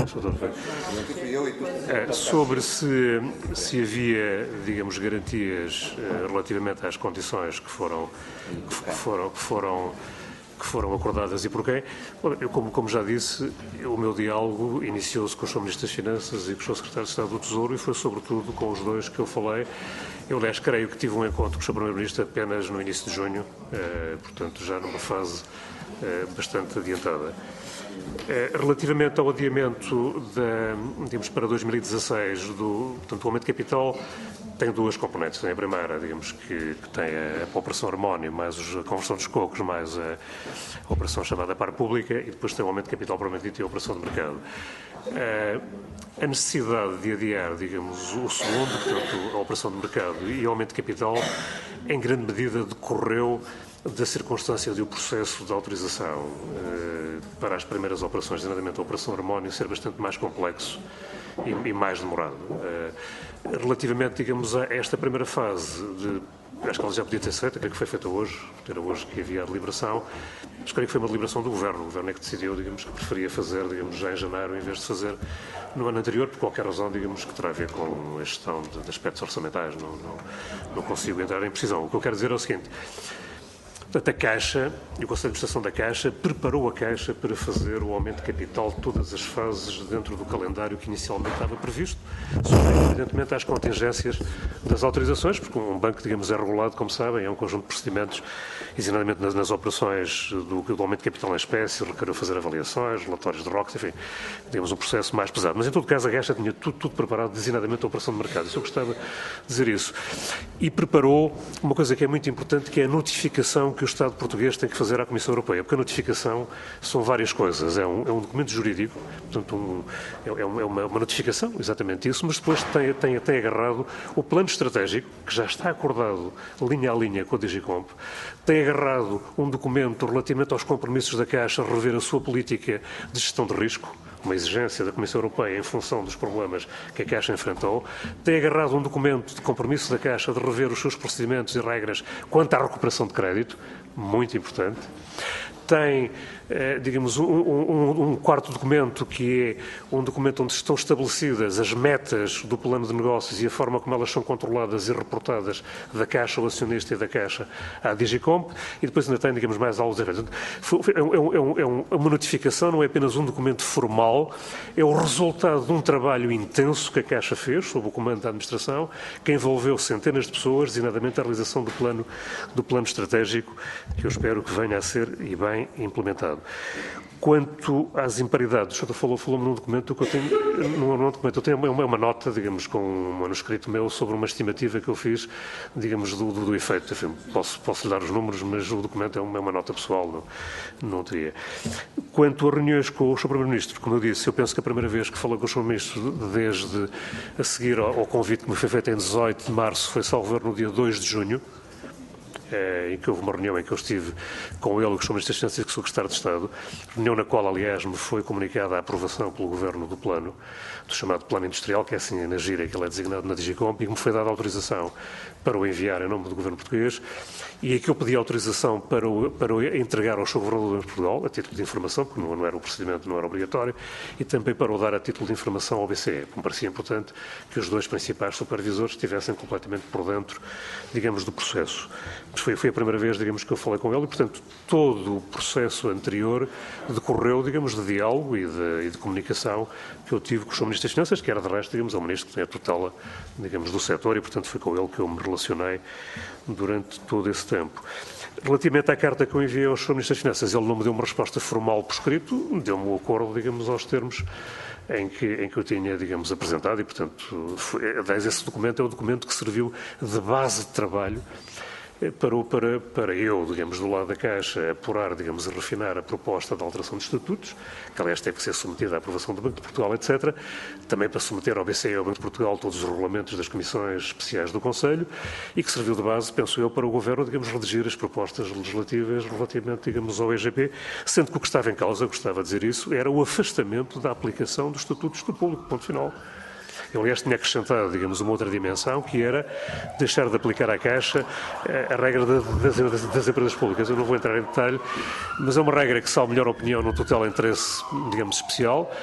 é, sobre se, se havia, digamos, garantias uh, relativamente às condições que foram, que foram, que foram que foram acordadas e por quem. Eu, como, como já disse, o meu diálogo iniciou-se com o senhor Ministro das Finanças e com o senhor Secretário de Estado do Tesouro e foi sobretudo com os dois que eu falei. Eu, aliás, creio que tive um encontro com o senhor Primeiro-Ministro apenas no início de junho, eh, portanto já numa fase eh, bastante adiantada. Eh, relativamente ao adiamento da, digamos, para dois mil e dezasseis do, portanto, o aumento de capital tem duas componentes. Tem a primeira, digamos, que, que tem a, a operação Harmónio, mais a conversão dos cocos, mais a, a operação chamada par pública, e depois tem o aumento de capital propriamente dito e a operação de mercado. Uh, a necessidade de adiar, digamos, o segundo, portanto, a operação de mercado e o aumento de capital, em grande medida decorreu da circunstância de o processo de autorização uh, para as primeiras operações, exatamente a operação Harmónio, ser bastante mais complexo e, e mais demorado. Uh, relativamente, digamos, a esta primeira fase de acho que ela já podia ter feito, creio que foi feita hoje, era hoje que havia a deliberação, mas creio que foi uma deliberação do Governo. O Governo é que decidiu, digamos, que preferia fazer, digamos, já em janeiro, em vez de fazer no ano anterior, por qualquer razão, digamos, que terá a ver com a gestão de, de aspectos orçamentais. Não, não, não consigo entrar em precisão. O que eu quero dizer é o seguinte. Portanto, a Caixa, e o Conselho de Administração da Caixa, preparou a Caixa para fazer o aumento de capital todas as fases dentro do calendário que inicialmente estava previsto, sujeito, evidentemente, às contingências das autorizações, porque um banco, digamos, é regulado, como sabem, é um conjunto de procedimentos, exatamente nas, nas operações do, do aumento de capital em espécie, requereu fazer avaliações, relatórios de R O C, enfim, digamos, um processo mais pesado. Mas, em todo caso, a Caixa tinha tudo, tudo preparado, designadamente a operação de mercado. Isso eu gostava de dizer isso. E preparou uma coisa que é muito importante, que é a notificação que o Estado português tem que fazer à Comissão Europeia, porque a notificação são várias coisas. É um, é um documento jurídico, portanto, um, é, é uma, uma notificação, exatamente isso, mas depois tem, tem, tem agarrado o plano estratégico, que já está acordado linha a linha com a DigiComp, tem agarrado um documento relativamente aos compromissos da Caixa, rever a sua política de gestão de risco, uma exigência da Comissão Europeia em função dos problemas que a Caixa enfrentou, tem agarrado um documento de compromisso da Caixa de rever os seus procedimentos e regras quanto à recuperação de crédito, muito importante. Tem, eh, digamos, um, um, um quarto documento que é um documento onde estão estabelecidas as metas do plano de negócios e a forma como elas são controladas e reportadas da Caixa, o acionista e da Caixa à DigiComp, e depois ainda tem, digamos, mais aulas. É, um, é, um, é uma notificação, não é apenas um documento formal, é o resultado de um trabalho intenso que a Caixa fez, sob o comando da administração, que envolveu centenas de pessoas, designadamente a realização do plano, do plano estratégico, que eu espero que venha a ser, e bem, implementado. Quanto às imparidades, o senhor falou, falou-me num documento que eu tenho, num, num documento, eu tenho uma, uma nota, digamos, com um manuscrito meu sobre uma estimativa que eu fiz, digamos, do, do, do efeito. Enfim, posso, posso lhe dar os números, mas o documento é uma, é uma nota pessoal, não, não teria. Quanto a reuniões com o senhor Primeiro-Ministro, como eu disse, eu penso que a primeira vez que falei com o senhor Ministro, desde a seguir ao, ao convite que me foi feito em dezoito de março, foi salvo erro no dia dois de junho, em que houve uma reunião em que eu estive com ele, com o senhor Ministro das Finanças e com o Secretário de Estado, reunião na qual, aliás, me foi comunicada a aprovação pelo Governo do plano, do chamado Plano Industrial, que é assim na gíria que ele é designado na DigiComp, e que me foi dada autorização para o enviar em nome do Governo português, e aqui eu pedi autorização para o, para o entregar ao seu Governador de Portugal, a título de informação, porque não, não era o procedimento, não era obrigatório, e também para o dar a título de informação ao B C E. Me parecia importante que os dois principais supervisores estivessem completamente por dentro, digamos, do processo. Foi, foi a primeira vez, digamos, que eu falei com ele e, portanto, todo o processo anterior decorreu, digamos, de diálogo e de, e de comunicação que eu tive com o senhor Ministro das Finanças, que era, de resto, digamos, o Ministro que tem a tutela, digamos, do setor e, portanto, foi com ele que eu me relacionei durante todo esse tempo. Relativamente à carta que eu enviei ao senhor Ministro das Finanças, ele não me deu uma resposta formal por escrito, deu-me o acordo, digamos, aos termos em que, em que eu tinha, digamos, apresentado e, portanto, foi, esse documento é o documento que serviu de base de trabalho Para, para, para eu, digamos, do lado da Caixa, apurar, digamos, e refinar a proposta de alteração de estatutos, que aliás tem que ser submetida à aprovação do Banco de Portugal, etcétera, também para submeter ao B C E e ao Banco de Portugal todos os regulamentos das comissões especiais do Conselho e que serviu de base, penso eu, para o Governo, digamos, redigir as propostas legislativas relativamente, digamos, ao E G P, sendo que o que estava em causa, gostava de dizer isso, era o afastamento da aplicação dos estatutos do público, ponto final. Eu, aliás, tinha acrescentado, digamos, uma outra dimensão, que era deixar de aplicar à Caixa a regra das, das, das empresas públicas. Eu não vou entrar em detalhe, mas é uma regra que, salvo melhor opinião, não tutela interesse, digamos, especial,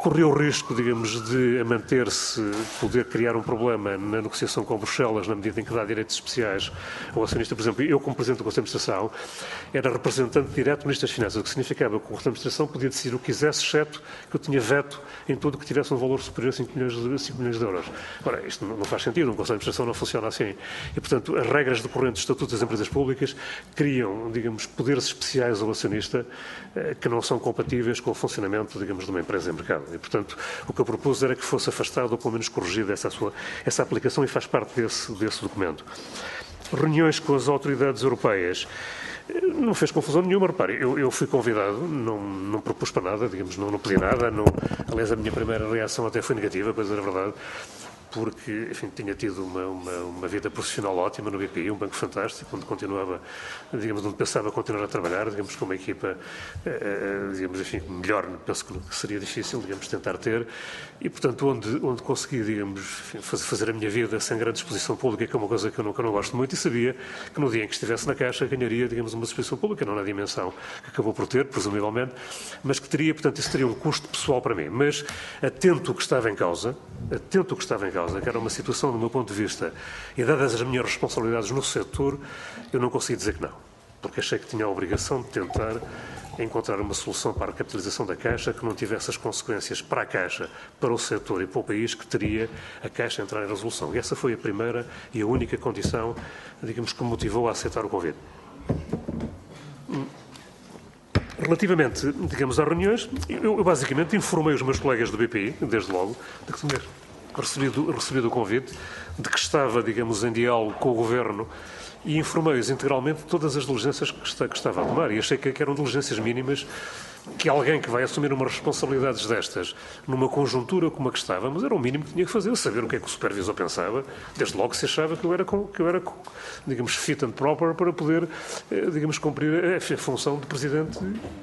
correu o risco, digamos, de manter-se, poder criar um problema na negociação com Bruxelas, na medida em que dá direitos especiais ao acionista. Por exemplo, eu, como Presidente do Conselho de Administração, era representante direto do Ministro das Finanças, o que significava que o Conselho de Administração podia decidir o que quisesse, exceto que eu tinha veto em tudo que tivesse um valor superior a cinco milhões de, cinco milhões de euros. Ora, isto não faz sentido, um Conselho de Administração não funciona assim. E, portanto, as regras decorrentes do Estatuto das Empresas Públicas criam, digamos, poderes especiais ao acionista eh, que não são compatíveis com o funcionamento, digamos, de uma empresa em mercado. E, portanto, o que eu propus era que fosse afastado ou, pelo menos, corrigida essa, sua, essa aplicação e faz parte desse, desse documento. Reuniões com as autoridades europeias. Não fez confusão nenhuma, repare, eu, eu fui convidado, não, não propus para nada, digamos, não, não pedi nada, não, aliás a minha primeira reação até foi negativa, para dizer a verdade, porque, enfim, tinha tido uma, uma, uma vida profissional ótima no B P I, um banco fantástico, onde continuava, digamos, onde pensava continuar a trabalhar, digamos, com uma equipa, eh, digamos, enfim, melhor, penso que seria difícil, digamos, tentar ter, e, portanto, onde, onde consegui, digamos, fazer a minha vida sem grande exposição pública, que é uma coisa que eu, não, que eu não gosto muito, e sabia que no dia em que estivesse na Caixa ganharia, digamos, uma exposição pública, não na dimensão que acabou por ter, presumivelmente, mas que teria, portanto, isso teria um custo pessoal para mim. Mas, atento ao que estava em causa, atento ao que estava em causa, que era uma situação, do meu ponto de vista, e dadas as minhas responsabilidades no setor, eu não consegui dizer que não, porque achei que tinha a obrigação de tentar encontrar uma solução para a capitalização da Caixa que não tivesse as consequências para a Caixa, para o setor e para o país que teria a Caixa entrar em resolução. E essa foi a primeira e a única condição, digamos, que me motivou a aceitar o convite. Relativamente, digamos, às reuniões, eu, eu basicamente informei os meus colegas do B P I, desde logo, de que tinha recebido, recebido o convite, de que estava, digamos, em diálogo com o Governo e informei-os integralmente de todas as diligências que, está, que estava a tomar. E achei que, que eram diligências mínimas que alguém que vai assumir umas responsabilidades destas numa conjuntura como a que estava, mas era o mínimo que tinha que fazer, saber o que é que o supervisor pensava, desde logo se achava que eu era, que eu era digamos, fit and proper para poder, digamos, cumprir a, a função de Presidente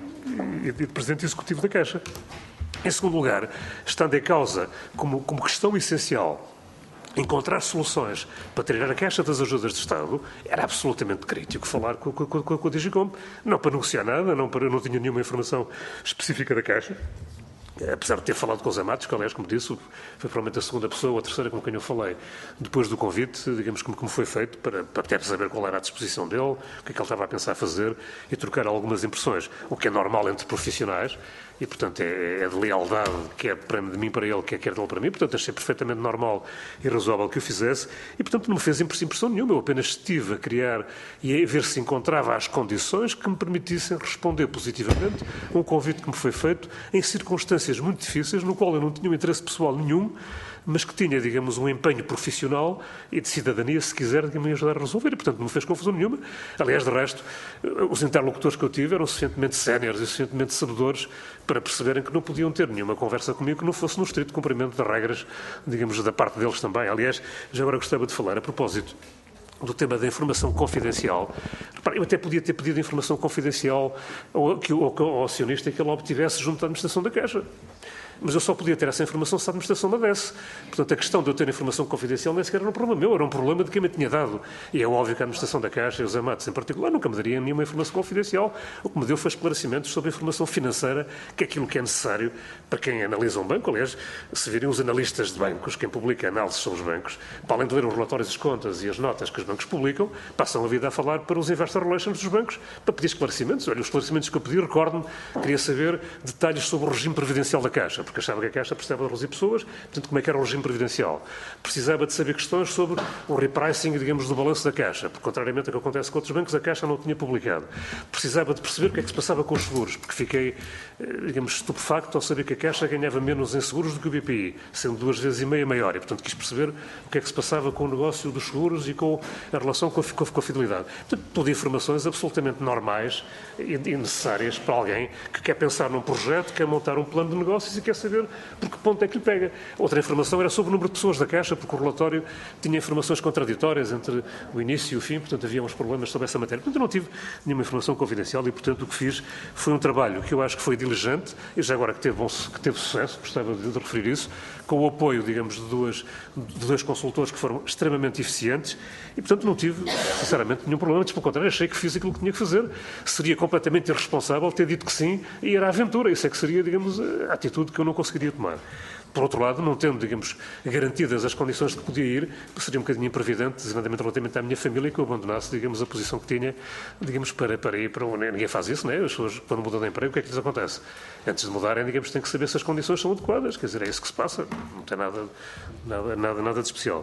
e de Presidente Executivo da Caixa. Em segundo lugar, estando em causa como, como questão essencial encontrar soluções para tirar a Caixa das ajudas de Estado, era absolutamente crítico falar com, com, com, com a Digicom, não para negociar nada, não, para, não tinha nenhuma informação específica da Caixa, apesar de ter falado com os Amatos, que aliás, como disse, foi provavelmente a segunda pessoa ou a terceira com quem eu falei depois do convite, digamos, como, como foi feito, para, para até saber qual era a disposição dele, o que é que ele estava a pensar fazer e trocar algumas impressões, o que é normal entre profissionais, e, portanto, é, é de lealdade, quer de mim para ele, quer, quer dele para mim, portanto, achei perfeitamente normal e razoável que o fizesse, e, portanto, não me fez impressão nenhuma, eu apenas estive a criar e a ver se encontrava as condições que me permitissem responder positivamente a um convite que me foi feito em circunstâncias muito difíceis, no qual eu não tinha um interesse pessoal nenhum, mas que tinha, digamos, um empenho profissional e de cidadania, se quiser, de me ajudar a resolver. E, portanto, não me fez confusão nenhuma. Aliás, de resto, os interlocutores que eu tive eram suficientemente séniores e suficientemente sabedores para perceberem que não podiam ter nenhuma conversa comigo que não fosse no estrito cumprimento das regras, digamos, da parte deles também. Aliás, já agora gostava de falar a propósito do tema da informação confidencial. Eu até podia ter pedido informação confidencial ao, ao, ao acionista que ele obtivesse junto à administração da Caixa. Mas eu só podia ter essa informação se a administração me desse. Portanto, a questão de eu ter informação confidencial nem sequer era um problema meu, era um problema de quem me tinha dado. E é óbvio que a administração da Caixa e os Amatos em particular nunca me daria nenhuma informação confidencial. O que me deu foi esclarecimentos sobre a informação financeira, que é aquilo que é necessário para quem analisa um banco. Aliás, se virem os analistas de bancos, quem publica análises sobre os bancos, para além de ler os relatórios das contas e as notas que os bancos publicam, passam a vida a falar para os investor relations dos bancos, para pedir esclarecimentos. Olha, os esclarecimentos que eu pedi, recordo-me, queria saber detalhes sobre o regime previdencial da Caixa, porque achava que a Caixa precisava de reduzir pessoas, portanto, como é que era o regime previdencial. Precisava de saber questões sobre o repricing, digamos, do balanço da Caixa, porque, contrariamente ao que acontece com outros bancos, a Caixa não tinha publicado. Precisava de perceber o que é que se passava com os seguros, porque fiquei, digamos, estupefacto ao saber que a Caixa ganhava menos em seguros do que o B P I, sendo duas vezes e meia maior, e, portanto, quis perceber o que é que se passava com o negócio dos seguros e com a relação com a, com a fidelidade. Portanto, tudo informações absolutamente normais e necessárias para alguém que quer pensar num projeto, quer montar um plano de negócios e quer saber por que ponto é que lhe pega. Outra informação era sobre o número de pessoas da Caixa, porque o relatório tinha informações contraditórias entre o início e o fim, portanto havia uns problemas sobre essa matéria. Portanto, eu não tive nenhuma informação confidencial e, portanto, o que fiz foi um trabalho que eu acho que foi diligente e já agora que teve, bom, que teve sucesso, gostava de, de referir isso, com o apoio, digamos, de, duas, de dois consultores que foram extremamente eficientes e, portanto, não tive, sinceramente, nenhum problema. Pelo contrário, achei que fiz aquilo que tinha que fazer. Seria completamente irresponsável ter dito que sim e era a aventura. Isso é que seria, digamos, a atitude que eu não conseguiria tomar. Por outro lado, não tendo, digamos, garantidas as condições de que podia ir, seria um bocadinho imprevidente, designadamente relativamente à minha família, que eu abandonasse, digamos, a posição que tinha, digamos, para, para ir para onde ninguém faz isso, né? As pessoas, quando mudam de emprego, o que é que lhes acontece? Antes de mudarem, digamos, têm que saber se as condições são adequadas, quer dizer, é isso que se passa, não tem nada, nada, nada, nada de especial.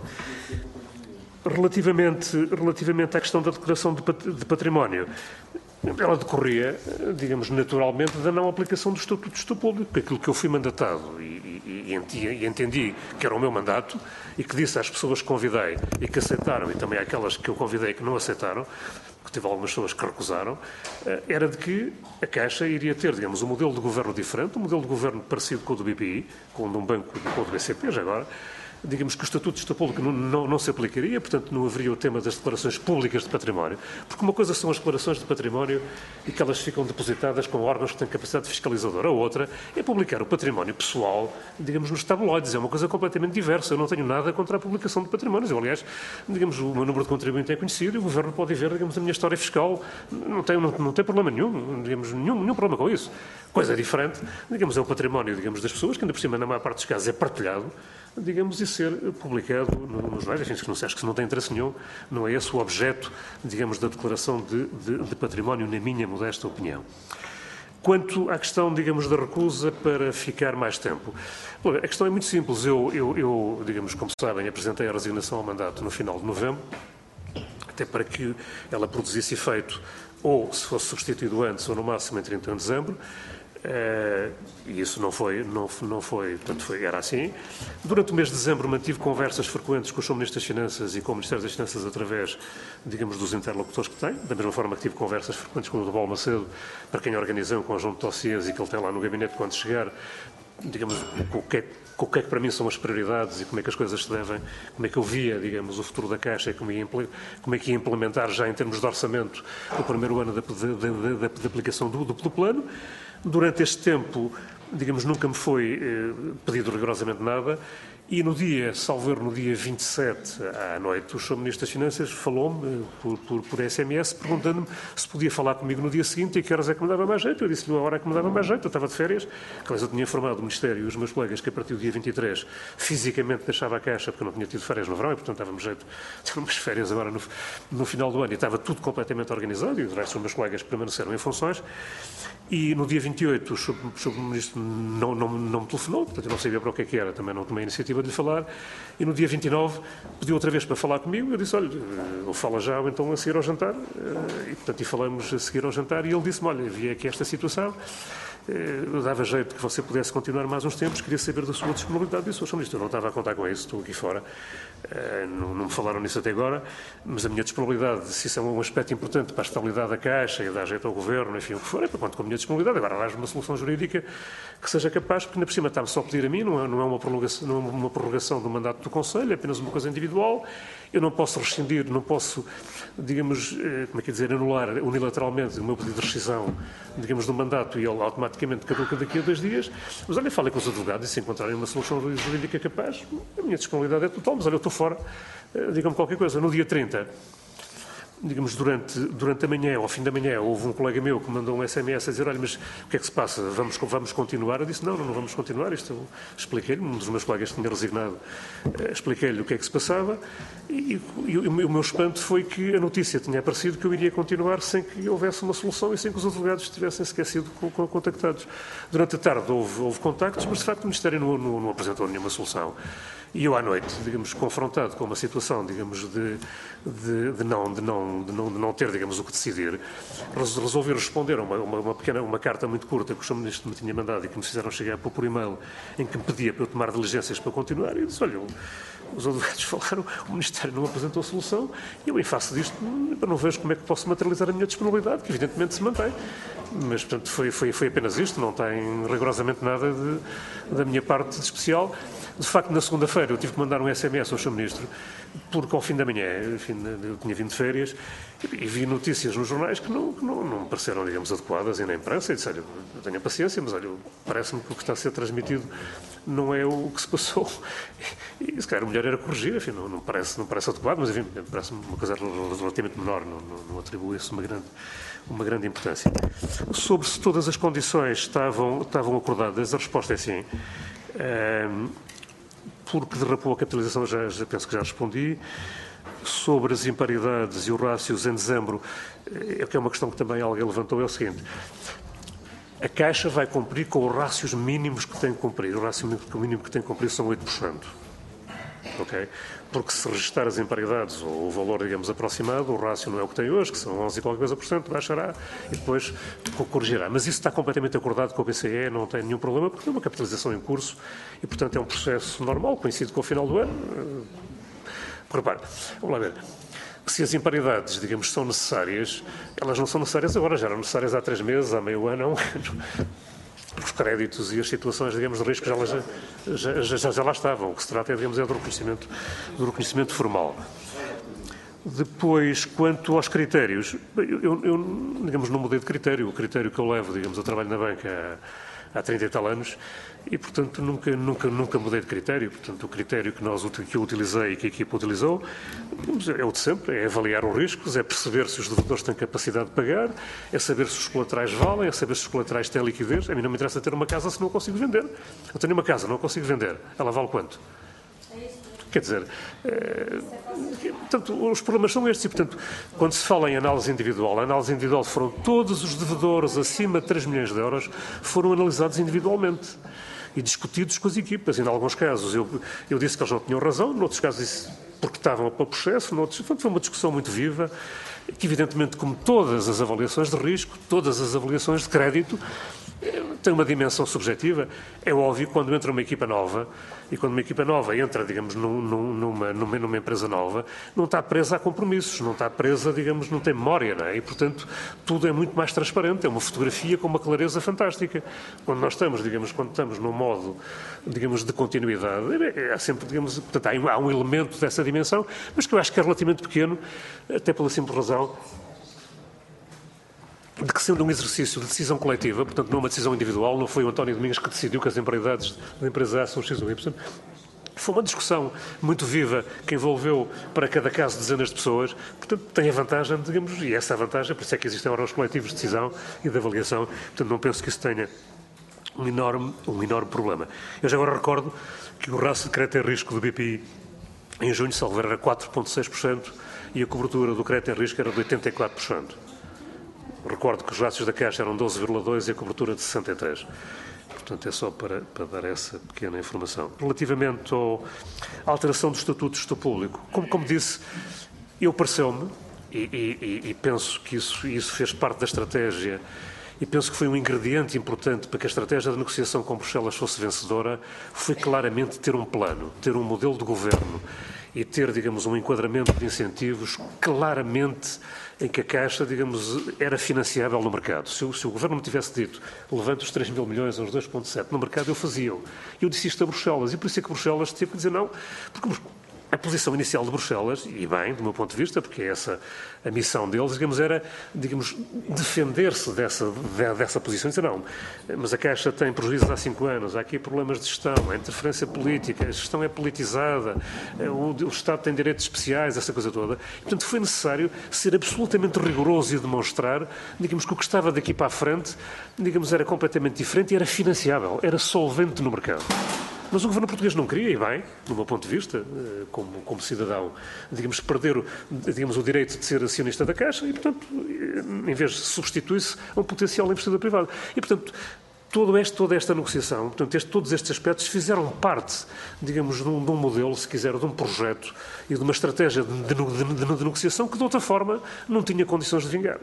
Relativamente, relativamente à questão da declaração de património, ela decorria, digamos, naturalmente da não aplicação do Estatuto de Gestor Público, porque aquilo que eu fui mandatado e, e, e entendi que era o meu mandato e que disse às pessoas que convidei e que aceitaram, e também àquelas que eu convidei que não aceitaram, que teve algumas pessoas que recusaram, era de que a Caixa iria ter, digamos, um modelo de governo diferente, um modelo de governo parecido com o do B P I, com o de um banco e com o do B C P, já agora. Digamos que o Estatuto de Gestor Público não, não, não se aplicaria, portanto não haveria o tema das declarações públicas de património, porque uma coisa são as declarações de património e que elas ficam depositadas com órgãos que têm capacidade fiscalizadora, a outra é publicar o património pessoal, digamos, nos tabloides, é uma coisa completamente diversa, eu não tenho nada contra a publicação de patrimónios, eu, aliás, digamos, o meu número de contribuinte é conhecido e o Governo pode ver, digamos, a minha história fiscal, não tem, não, não tem problema nenhum, digamos, nenhum, nenhum problema com isso. Coisa diferente, digamos, é o património, digamos, das pessoas, que ainda por cima, na maior parte dos casos, é partilhado, digamos, e ser publicado nos jornais, enfim, que não se acha que se não tem interesse nenhum, não é esse o objeto, digamos, da declaração de, de, de património, na minha modesta opinião. Quanto à questão, digamos, da recusa para ficar mais tempo, bom, a questão é muito simples. Eu, eu, eu, digamos, como sabem, apresentei a resignação ao mandato no final de novembro, até para que ela produzisse efeito, ou se fosse substituído antes, ou no máximo em trinta e um de dezembro. Uh, e isso não foi, não, não foi, portanto, foi, era assim. Durante o mês de dezembro mantive conversas frequentes com o senhor Ministro das Finanças e com o Ministério das Finanças através, digamos, dos interlocutores que tem, da mesma forma que tive conversas frequentes com o Dr. Macedo, para quem organizou um conjunto de dossiês e que ele tem lá no gabinete quando chegar, digamos, com o que é, com o que é que para mim são as prioridades e como é que as coisas se devem, como é que eu via, digamos, o futuro da Caixa e como, ia, como é que ia implementar já em termos de orçamento o primeiro ano da, da, da, da aplicação do, do, do plano. Durante este tempo, digamos, nunca me foi eh, pedido rigorosamente nada e no dia, salvo erro, no dia vinte e sete à noite, o senhor Ministro das Finanças falou-me por, por, por S M S perguntando-me se podia falar comigo no dia seguinte e que horas é que me dava mais jeito. Eu disse-lhe a hora que me dava mais jeito, eu estava de férias. Aliás, eu tinha informado o Ministério e os meus colegas que a partir do dia vinte e três fisicamente deixava a Caixa porque eu não tinha tido férias no verão e, portanto, estávamos jeito de ter umas férias agora no, no final do ano e estava tudo completamente organizado e o resto dos meus colegas permaneceram em funções. E no dia vinte e oito o senhor Ministro não, não, não me telefonou, portanto eu não sabia para o que é que era, também não tomei a iniciativa de lhe falar, e no dia vinte e nove pediu outra vez para falar comigo, eu disse, olha, eu falo já ou então a seguir ao jantar, e portanto e falamos a seguir ao jantar, e ele disse-me, olha, havia aqui esta situação, eu dava jeito que você pudesse continuar mais uns tempos, queria saber da sua disponibilidade. Disse, senhor Ministro, eu não estava a contar com isso, estou aqui fora, não, não me falaram nisso até agora, mas a minha disponibilidade, se isso é um aspecto importante para a estabilidade da Caixa e dar jeito ao Governo, enfim, o que for, é para quanto com a minha disponibilidade. Agora, arranjo uma solução jurídica que seja capaz, porque ainda por cima está-me só a pedir a mim, não é, não é, uma, prorrogação, não é uma prorrogação do mandato do Conselho, é apenas uma coisa individual. Eu não posso rescindir, não posso, digamos, como é que é dizer, anular unilateralmente o meu pedido de rescisão, digamos, do mandato e ele automaticamente caduca daqui a dois dias. Mas olha, falem com os advogados e se encontrarem uma solução jurídica capaz, a minha disponibilidade é total, mas olha, eu estou fora, digam-me qualquer coisa. No dia trinta, digamos, durante, durante a manhã, ao fim da manhã, houve um colega meu que mandou um S M S a dizer, olha, mas o que é que se passa? Vamos, vamos continuar? Eu disse, não, não, não vamos continuar. Isto eu expliquei-lhe, um dos meus colegas que tinha resignado, expliquei-lhe o que é que se passava e, e, e o meu espanto foi que a notícia tinha aparecido que eu iria continuar sem que houvesse uma solução e sem que os advogados estivessem sequer sido contactados. Durante a tarde houve, houve contactos, mas de facto o Ministério não, não, não apresentou nenhuma solução. E eu, à noite, digamos, confrontado com uma situação, digamos, de, de, de, não, de, não, de, não, de não ter, digamos, o que decidir, resolvi responder a uma, uma, uma, pequena, uma carta muito curta que o senhor Ministro me tinha mandado e que me fizeram chegar por, por e-mail, em que me pedia para eu tomar diligências para continuar. E eu disse, olha, os advogados falaram, o Ministério não apresentou solução, e eu, em face disto, não vejo como é que posso materializar a minha disponibilidade, que evidentemente se mantém. Mas, portanto, foi, foi, foi apenas isto, não tem rigorosamente nada de, da minha parte de especial. De facto, na segunda-feira, eu tive que mandar um S M S ao senhor Ministro, porque ao fim da manhã, enfim, eu tinha vindo de férias e vi notícias nos jornais que não, que não, não me pareceram, digamos, adequadas e na imprensa, e disse, olha, eu tenho paciência, mas olha, parece-me que o que está a ser transmitido não é o que se passou. E se calhar a mulher era corrigir, enfim, não, não, parece, não parece adequado, mas enfim, parece-me uma coisa relativamente menor, não, não, não atribuo isso uma grande, uma grande importância. Sobre se todas as condições estavam, estavam acordadas, a resposta é sim. Um, porque derrapou a capitalização, já, já penso que já respondi. Sobre as imparidades e os rácios em dezembro, é que é uma questão que também alguém levantou, é o seguinte: a Caixa vai cumprir com os rácios mínimos que tem que cumprir. O rácio mínimo que tem que cumprir são oito por cento. Okay? Porque se registrar as imparidades ou o valor, digamos, aproximado, o rácio não é o que tem hoje, que são onze e qualquer coisa por cento, baixará e depois corrigirá. Mas isso está completamente acordado com o B C E, não tem nenhum problema, porque é uma capitalização em curso e, portanto, é um processo normal, coincide com o final do ano. Repare, vamos lá ver. Se as imparidades, digamos, são necessárias, elas não são necessárias agora, já eram necessárias há três meses, há meio ano, há um ano. Os créditos e as situações, digamos, de risco já, já, já, já, já lá estavam. O que se trata é, digamos, é do reconhecimento, do reconhecimento formal. Depois, quanto aos critérios, eu, eu, eu, digamos, não mudei de critério. O critério que eu levo, digamos, eu trabalho na banca há, há trinta e tal anos e, portanto, nunca, nunca, nunca mudei de critério. Portanto, o critério que, nós, que eu utilizei e que a equipa utilizou é o de sempre, é avaliar os riscos, é perceber se os devedores têm capacidade de pagar, é saber se os colaterais valem, é saber se os colaterais têm liquidez. A mim não me interessa ter uma casa se não consigo vender. Eu tenho uma casa, não consigo vender. Ela vale quanto? Quer dizer, é, portanto, os problemas são estes e, portanto, quando se fala em análise individual, a análise individual foram todos os devedores acima de três milhões de euros foram analisados individualmente e discutidos com as equipas. E, em alguns casos, eu, eu disse que eles não tinham razão, noutros casos disse porque estavam para o processo, noutros, portanto, foi uma discussão muito viva, que evidentemente, como todas as avaliações de risco, todas as avaliações de crédito, tem uma dimensão subjetiva. É óbvio que quando entra uma equipa nova, e quando uma equipa nova entra, digamos, num, numa, numa, numa empresa nova, não está presa a compromissos, não está presa, digamos, não tem memória, não é? E, portanto, tudo é muito mais transparente, é uma fotografia com uma clareza fantástica. Quando nós estamos, digamos, quando estamos num modo, digamos, de continuidade, há sempre, digamos, portanto, há um elemento dessa dimensão, mas que eu acho que é relativamente pequeno, até pela simples razão de que, sendo um exercício de decisão coletiva, portanto, não uma decisão individual, não foi o António Domingos que decidiu que as imparidades da empresa A são X ou Y. Foi uma discussão muito viva que envolveu, para cada caso, dezenas de pessoas. Portanto, tem a vantagem, digamos, e essa é a vantagem, por isso é que existem órgãos coletivos de decisão e de avaliação. Portanto, não penso que isso tenha um enorme, um enorme problema. Eu já agora recordo que o rácio de crédito em risco do B P I em junho, salvo era quatro vírgula seis por cento e a cobertura do crédito em risco era de oitenta e quatro por cento. Recordo que os rácios da Caixa eram doze vírgula dois por cento e a cobertura de sessenta e três por cento. Portanto, é só para, para dar essa pequena informação. Relativamente ao, à alteração do Estatuto de Gestor Público, como, como disse, eu pareceu-me, e, e, e penso que isso, isso fez parte da estratégia, e penso que foi um ingrediente importante para que a estratégia de negociação com Bruxelas fosse vencedora, foi claramente ter um plano, ter um modelo de governo e ter, digamos, um enquadramento de incentivos claramente em que a Caixa, digamos, era financiável no mercado. Se o, se o Governo me tivesse dito, levante os três mil milhões aos dois vírgula sete no mercado, eu fazia-o. Eu disse isto a Bruxelas, e por isso é que Bruxelas teve que dizer não, porque a posição inicial de Bruxelas, e bem, do meu ponto de vista, porque essa a missão deles, digamos, era, digamos, defender-se dessa, dessa posição. Dizer, não, mas a Caixa tem prejuízos há cinco anos, há aqui problemas de gestão, há interferência política, a gestão é politizada, o, o Estado tem direitos especiais, essa coisa toda. E, portanto, foi necessário ser absolutamente rigoroso e demonstrar, digamos, que o que estava daqui para a frente, digamos, era completamente diferente e era financiável, era solvente no mercado. Mas o governo português não queria, e bem, do meu ponto de vista, como, como cidadão, digamos, perder o, digamos, o direito de ser acionista da Caixa e, portanto, em vez de substituir-se a um potencial investidor privado. E, portanto, todo este, toda esta negociação, portanto, este, todos estes aspectos fizeram parte, digamos, de um, de um modelo, se quiser, de um projeto e de uma estratégia de, de, de, de negociação que, de outra forma, não tinha condições de vingar.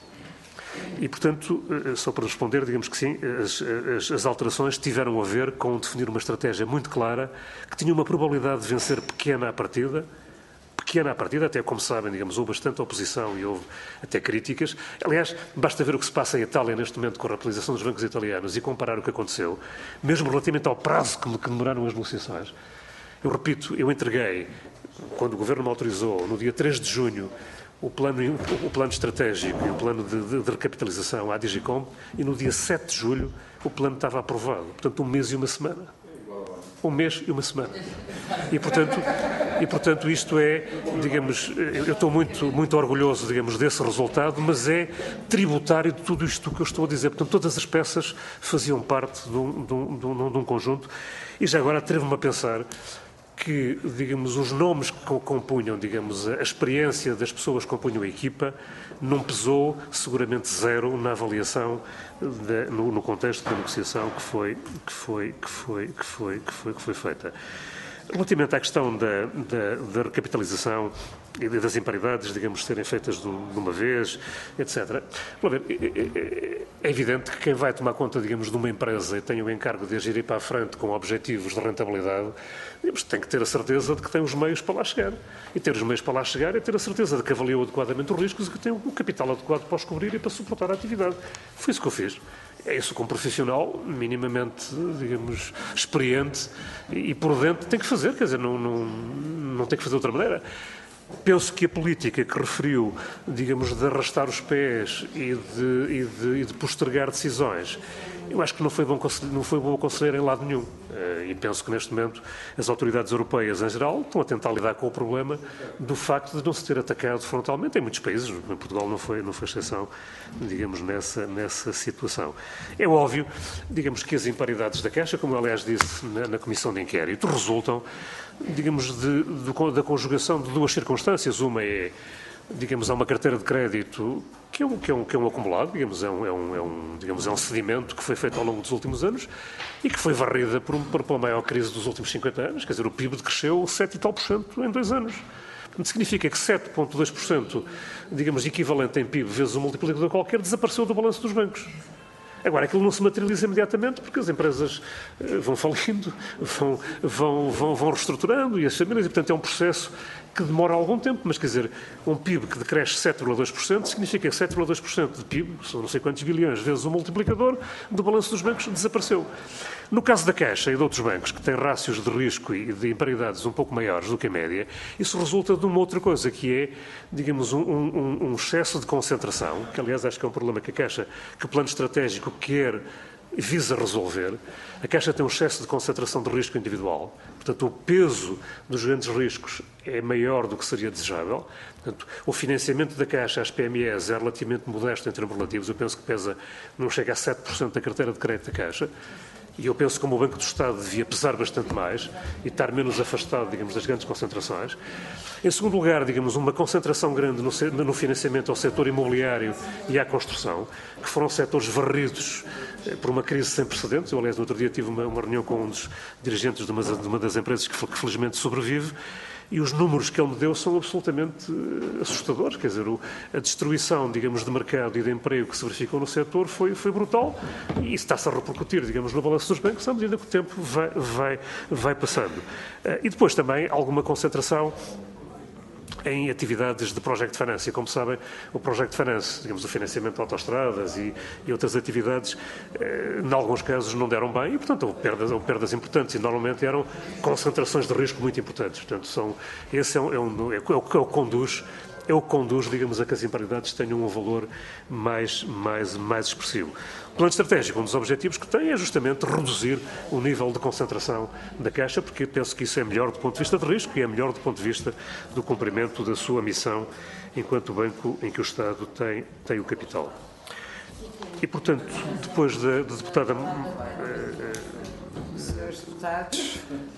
E, portanto, só para responder, digamos que sim, as, as, as alterações tiveram a ver com definir uma estratégia muito clara, que tinha uma probabilidade de vencer pequena à partida, pequena à partida, até como sabem, digamos, houve bastante oposição e houve até críticas. Aliás, basta ver o que se passa em Itália neste momento com a rapidarização dos bancos italianos e comparar o que aconteceu, mesmo relativamente ao prazo que, que demoraram as negociações. Eu repito, eu entreguei, quando o Governo me autorizou, no dia três de junho, o plano, o plano estratégico e o plano de, de, de recapitalização à Digicom, e no dia sete de julho o plano estava aprovado. Portanto, um mês e uma semana. Um mês e uma semana. E, portanto, e, portanto isto é, digamos, eu estou muito, muito orgulhoso, digamos, desse resultado, mas é tributário de tudo isto que eu estou a dizer. Portanto, todas as peças faziam parte de um, de um, de um, de um conjunto. E já agora atrevo-me a pensar que, digamos, os nomes que compunham, digamos, a experiência das pessoas que compunham a equipa não pesou seguramente zero na avaliação de, no, no contexto da negociação que foi, que foi, que foi, que foi, que foi, que foi feita. Relativamente à questão da, da, da recapitalização e das imparidades, digamos, serem feitas de uma vez, etcétera. É evidente que quem vai tomar conta, digamos, de uma empresa e tem o encargo de agir para a frente com objetivos de rentabilidade, digamos, tem que ter a certeza de que tem os meios para lá chegar. E ter os meios para lá chegar é ter a certeza de que avaliou adequadamente os riscos e que tem o capital adequado para os cobrir e para suportar a atividade. Foi isso que eu fiz. É isso que um profissional minimamente, digamos, experiente e prudente tem que fazer, quer dizer, não, não, não tem que fazer de outra maneira. Penso que a política que referiu, digamos, de arrastar os pés e de, e de, e de postergar decisões, eu acho que não foi bom, não foi bom conselheiro em lado nenhum. E penso que, neste momento, as autoridades europeias, em geral, estão a tentar lidar com o problema do facto de não se ter atacado frontalmente em muitos países. Em Portugal não foi, não foi exceção, digamos, nessa, nessa situação. É óbvio, digamos, que as imparidades da Caixa, como eu, aliás, disse na, na Comissão de Inquérito, resultam, digamos, de, de, da conjugação de duas circunstâncias. Uma é, digamos, há uma carteira de crédito que é um, que é um, que é um acumulado, digamos, é um, é, um, é, um, digamos, é um sedimento que foi feito ao longo dos últimos anos e que foi varrida por, um, por uma maior crise dos últimos cinquenta anos. Quer dizer, o P I B cresceu sete e tal por cento em dois anos. Portanto, significa que sete vírgula dois por cento, digamos, equivalente em P I B vezes um multiplicador qualquer, desapareceu do balanço dos bancos. Agora, aquilo não se materializa imediatamente porque as empresas vão falindo, vão, vão, vão, vão reestruturando e as famílias, e, portanto, é um processo que demora algum tempo, mas, quer dizer, um P I B que decresce sete vírgula dois por cento significa que sete vírgula dois por cento de P I B, são não sei quantos bilhões, vezes o multiplicador do balanço dos bancos, desapareceu. No caso da Caixa e de outros bancos, que têm rácios de risco e de imparidades um pouco maiores do que a média, isso resulta de uma outra coisa, que é, digamos, um, um, um excesso de concentração, que, aliás, acho que é um problema que a Caixa, que o plano estratégico quer visa resolver. A Caixa tem um excesso de concentração de risco individual. Portanto, o peso dos grandes riscos é maior do que seria desejável. Portanto, o financiamento da Caixa às P M Es é relativamente modesto em termos relativos. Eu penso que pesa, não chega a sete por cento da carteira de crédito da Caixa. E eu penso que como o Banco do Estado devia pesar bastante mais e estar menos afastado, digamos, das grandes concentrações. Em segundo lugar, digamos, uma concentração grande no, no financiamento ao setor imobiliário e à construção, que foram setores varridos eh, por uma crise sem precedentes. Eu, aliás, no outro dia tive uma, uma reunião com um dos dirigentes de uma, de uma das empresas que, que felizmente sobrevive. E os números que ele me deu são absolutamente assustadores. Quer dizer, a destruição, digamos, de mercado e de emprego que se verificou no setor foi, foi brutal e isso está-se a repercutir, digamos, no balanço dos bancos à medida que o tempo vai, vai, vai passando. E depois também alguma concentração em atividades de Project Finance. E, como sabem, o Project Finance, digamos, o financiamento de autoestradas e, e outras atividades, eh, em alguns casos não deram bem e, portanto, houve perdas, houve perdas importantes e, normalmente, eram concentrações de risco muito importantes. Portanto, são, esse é, um, é, um, é, o, é o que conduz é o que conduz, digamos, a que as imparidades tenham um valor mais, mais, mais expressivo. O plano estratégico, um dos objetivos que tem é justamente reduzir o nível de concentração da Caixa, porque penso que isso é melhor do ponto de vista de risco e é melhor do ponto de vista do cumprimento da sua missão enquanto banco em que o Estado tem, tem o capital. E, portanto, depois da de deputada...
Senhores deputados,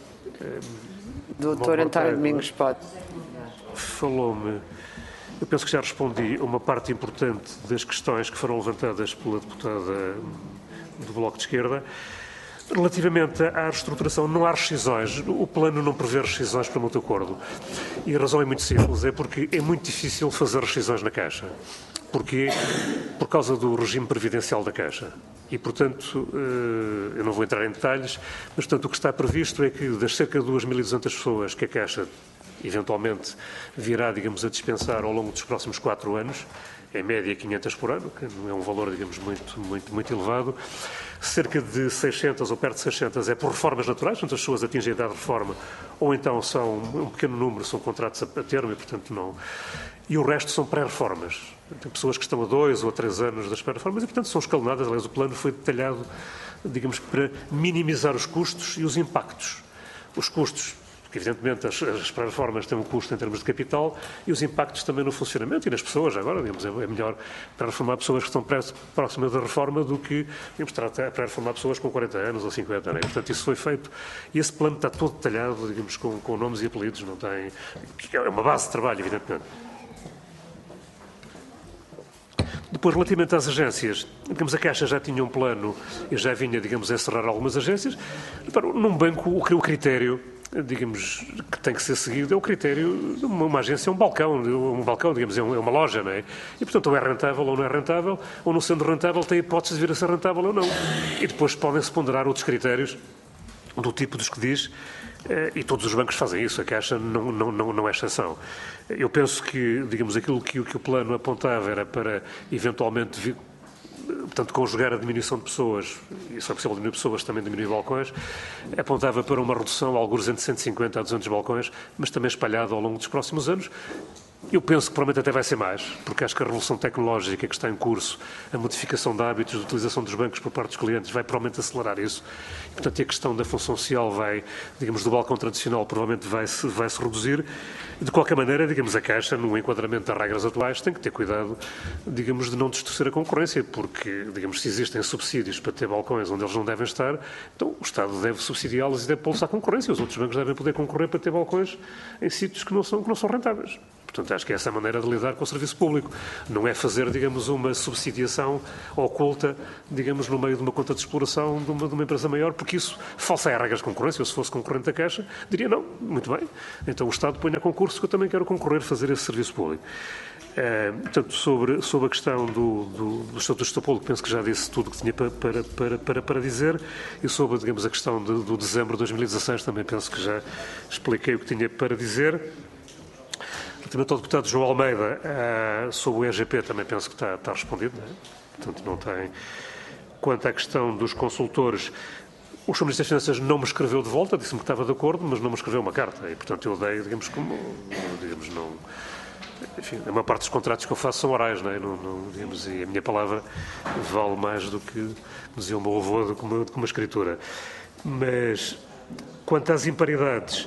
doutor António Domingos pode.
Falou-me... Eu penso que já respondi a uma parte importante das questões que foram levantadas pela deputada do Bloco de Esquerda. Relativamente à reestruturação, não há rescisões. O plano não prevê rescisões para muito acordo. E a razão é muito simples, é porque é muito difícil fazer rescisões na Caixa. Porquê? Por causa do regime previdencial da Caixa. E, portanto, eu não vou entrar em detalhes, mas, portanto, o que está previsto é que das cerca de duas mil e duzentas pessoas que a Caixa eventualmente virá, digamos, a dispensar ao longo dos próximos quatro anos, em média quinhentas por ano, que não é um valor, digamos, muito, muito, muito elevado. Cerca de seiscentas ou perto de seiscentas é por reformas naturais, portanto as pessoas atingem a idade de reforma, ou então são, um pequeno número são contratos a termo e, portanto, não... E o resto são pré-reformas. Tem pessoas que estão a dois ou a três anos das pré-reformas e, portanto, são escalonadas. Aliás, o plano foi detalhado, digamos, para minimizar os custos e os impactos. Os custos, porque, evidentemente, as, as pré-reformas têm um custo em termos de capital e os impactos também no funcionamento e nas pessoas. Agora, digamos, é melhor pré-reformar pessoas que estão próximas da reforma do que, digamos, pré-reformar pessoas com quarenta anos ou cinquenta anos. Portanto, isso foi feito e esse plano está todo detalhado, digamos, com, com nomes e apelidos. Não tem... É uma base de trabalho, evidentemente. Depois, relativamente às agências, digamos, a Caixa já tinha um plano e já vinha, digamos, a encerrar algumas agências. Num banco, o critério, digamos, que tem que ser seguido é o critério de uma agência, é um balcão, um balcão, digamos, é uma loja, não é? E, portanto, ou é rentável ou não é rentável, ou não sendo rentável tem a hipótese de vir a ser rentável ou não. E depois podem-se ponderar outros critérios do tipo dos que diz, e todos os bancos fazem isso, a Caixa não, não, não, não é exceção. Eu penso que, digamos, aquilo que, que o plano apontava era para, eventualmente, vir, portanto, conjugar a diminuição de pessoas, e só é possível diminuir pessoas, também diminuir balcões, apontava para uma redução, alguns entre cento e cinquenta a duzentos balcões, mas também espalhado ao longo dos próximos anos. Eu penso que provavelmente até vai ser mais, porque acho que a revolução tecnológica que está em curso, a modificação de hábitos de utilização dos bancos por parte dos clientes vai provavelmente acelerar isso. E, portanto, a questão da função social vai, digamos, do balcão tradicional provavelmente vai se, vai se reduzir. De qualquer maneira, digamos, a Caixa, no enquadramento das regras atuais, tem que ter cuidado, digamos, de não distorcer a concorrência, porque, digamos, se existem subsídios para ter balcões onde eles não devem estar, então o Estado deve subsidiá-los e deve pô-los à concorrência. Os outros bancos devem poder concorrer para ter balcões em sítios que não são, que não são rentáveis. Portanto, acho que essa é a maneira de lidar com o serviço público. Não é fazer, digamos, uma subsidiação oculta, digamos, no meio de uma conta de exploração de uma, de uma empresa maior, porque isso falseia as regras de concorrência. Eu, se fosse concorrente da Caixa, diria não, muito bem. Então o Estado põe a concurso que eu também quero concorrer, fazer esse serviço público. É, portanto, sobre, sobre a questão do, do, do Estatuto do Gestor Público, penso que já disse tudo o que tinha para, para, para, para, para dizer. E sobre, digamos, a questão de, do dezembro de dois mil e dezasseis, também penso que já expliquei o que tinha para dizer. Relativamente ao deputado João Almeida, uh, sobre o E G P, também penso que está, está respondido, não é? Portanto, não tem. Quanto à questão dos consultores, o Sr. Ministro das Finanças não me escreveu de volta, disse-me que estava de acordo, mas não me escreveu uma carta. E, portanto, eu dei, digamos, como. Digamos, não. Enfim, a maior parte dos contratos que eu faço são orais, não é? Não, não, digamos, e a minha palavra vale mais do que, dizia o meu avô, do que uma, do que uma escritura. Mas, quanto às imparidades.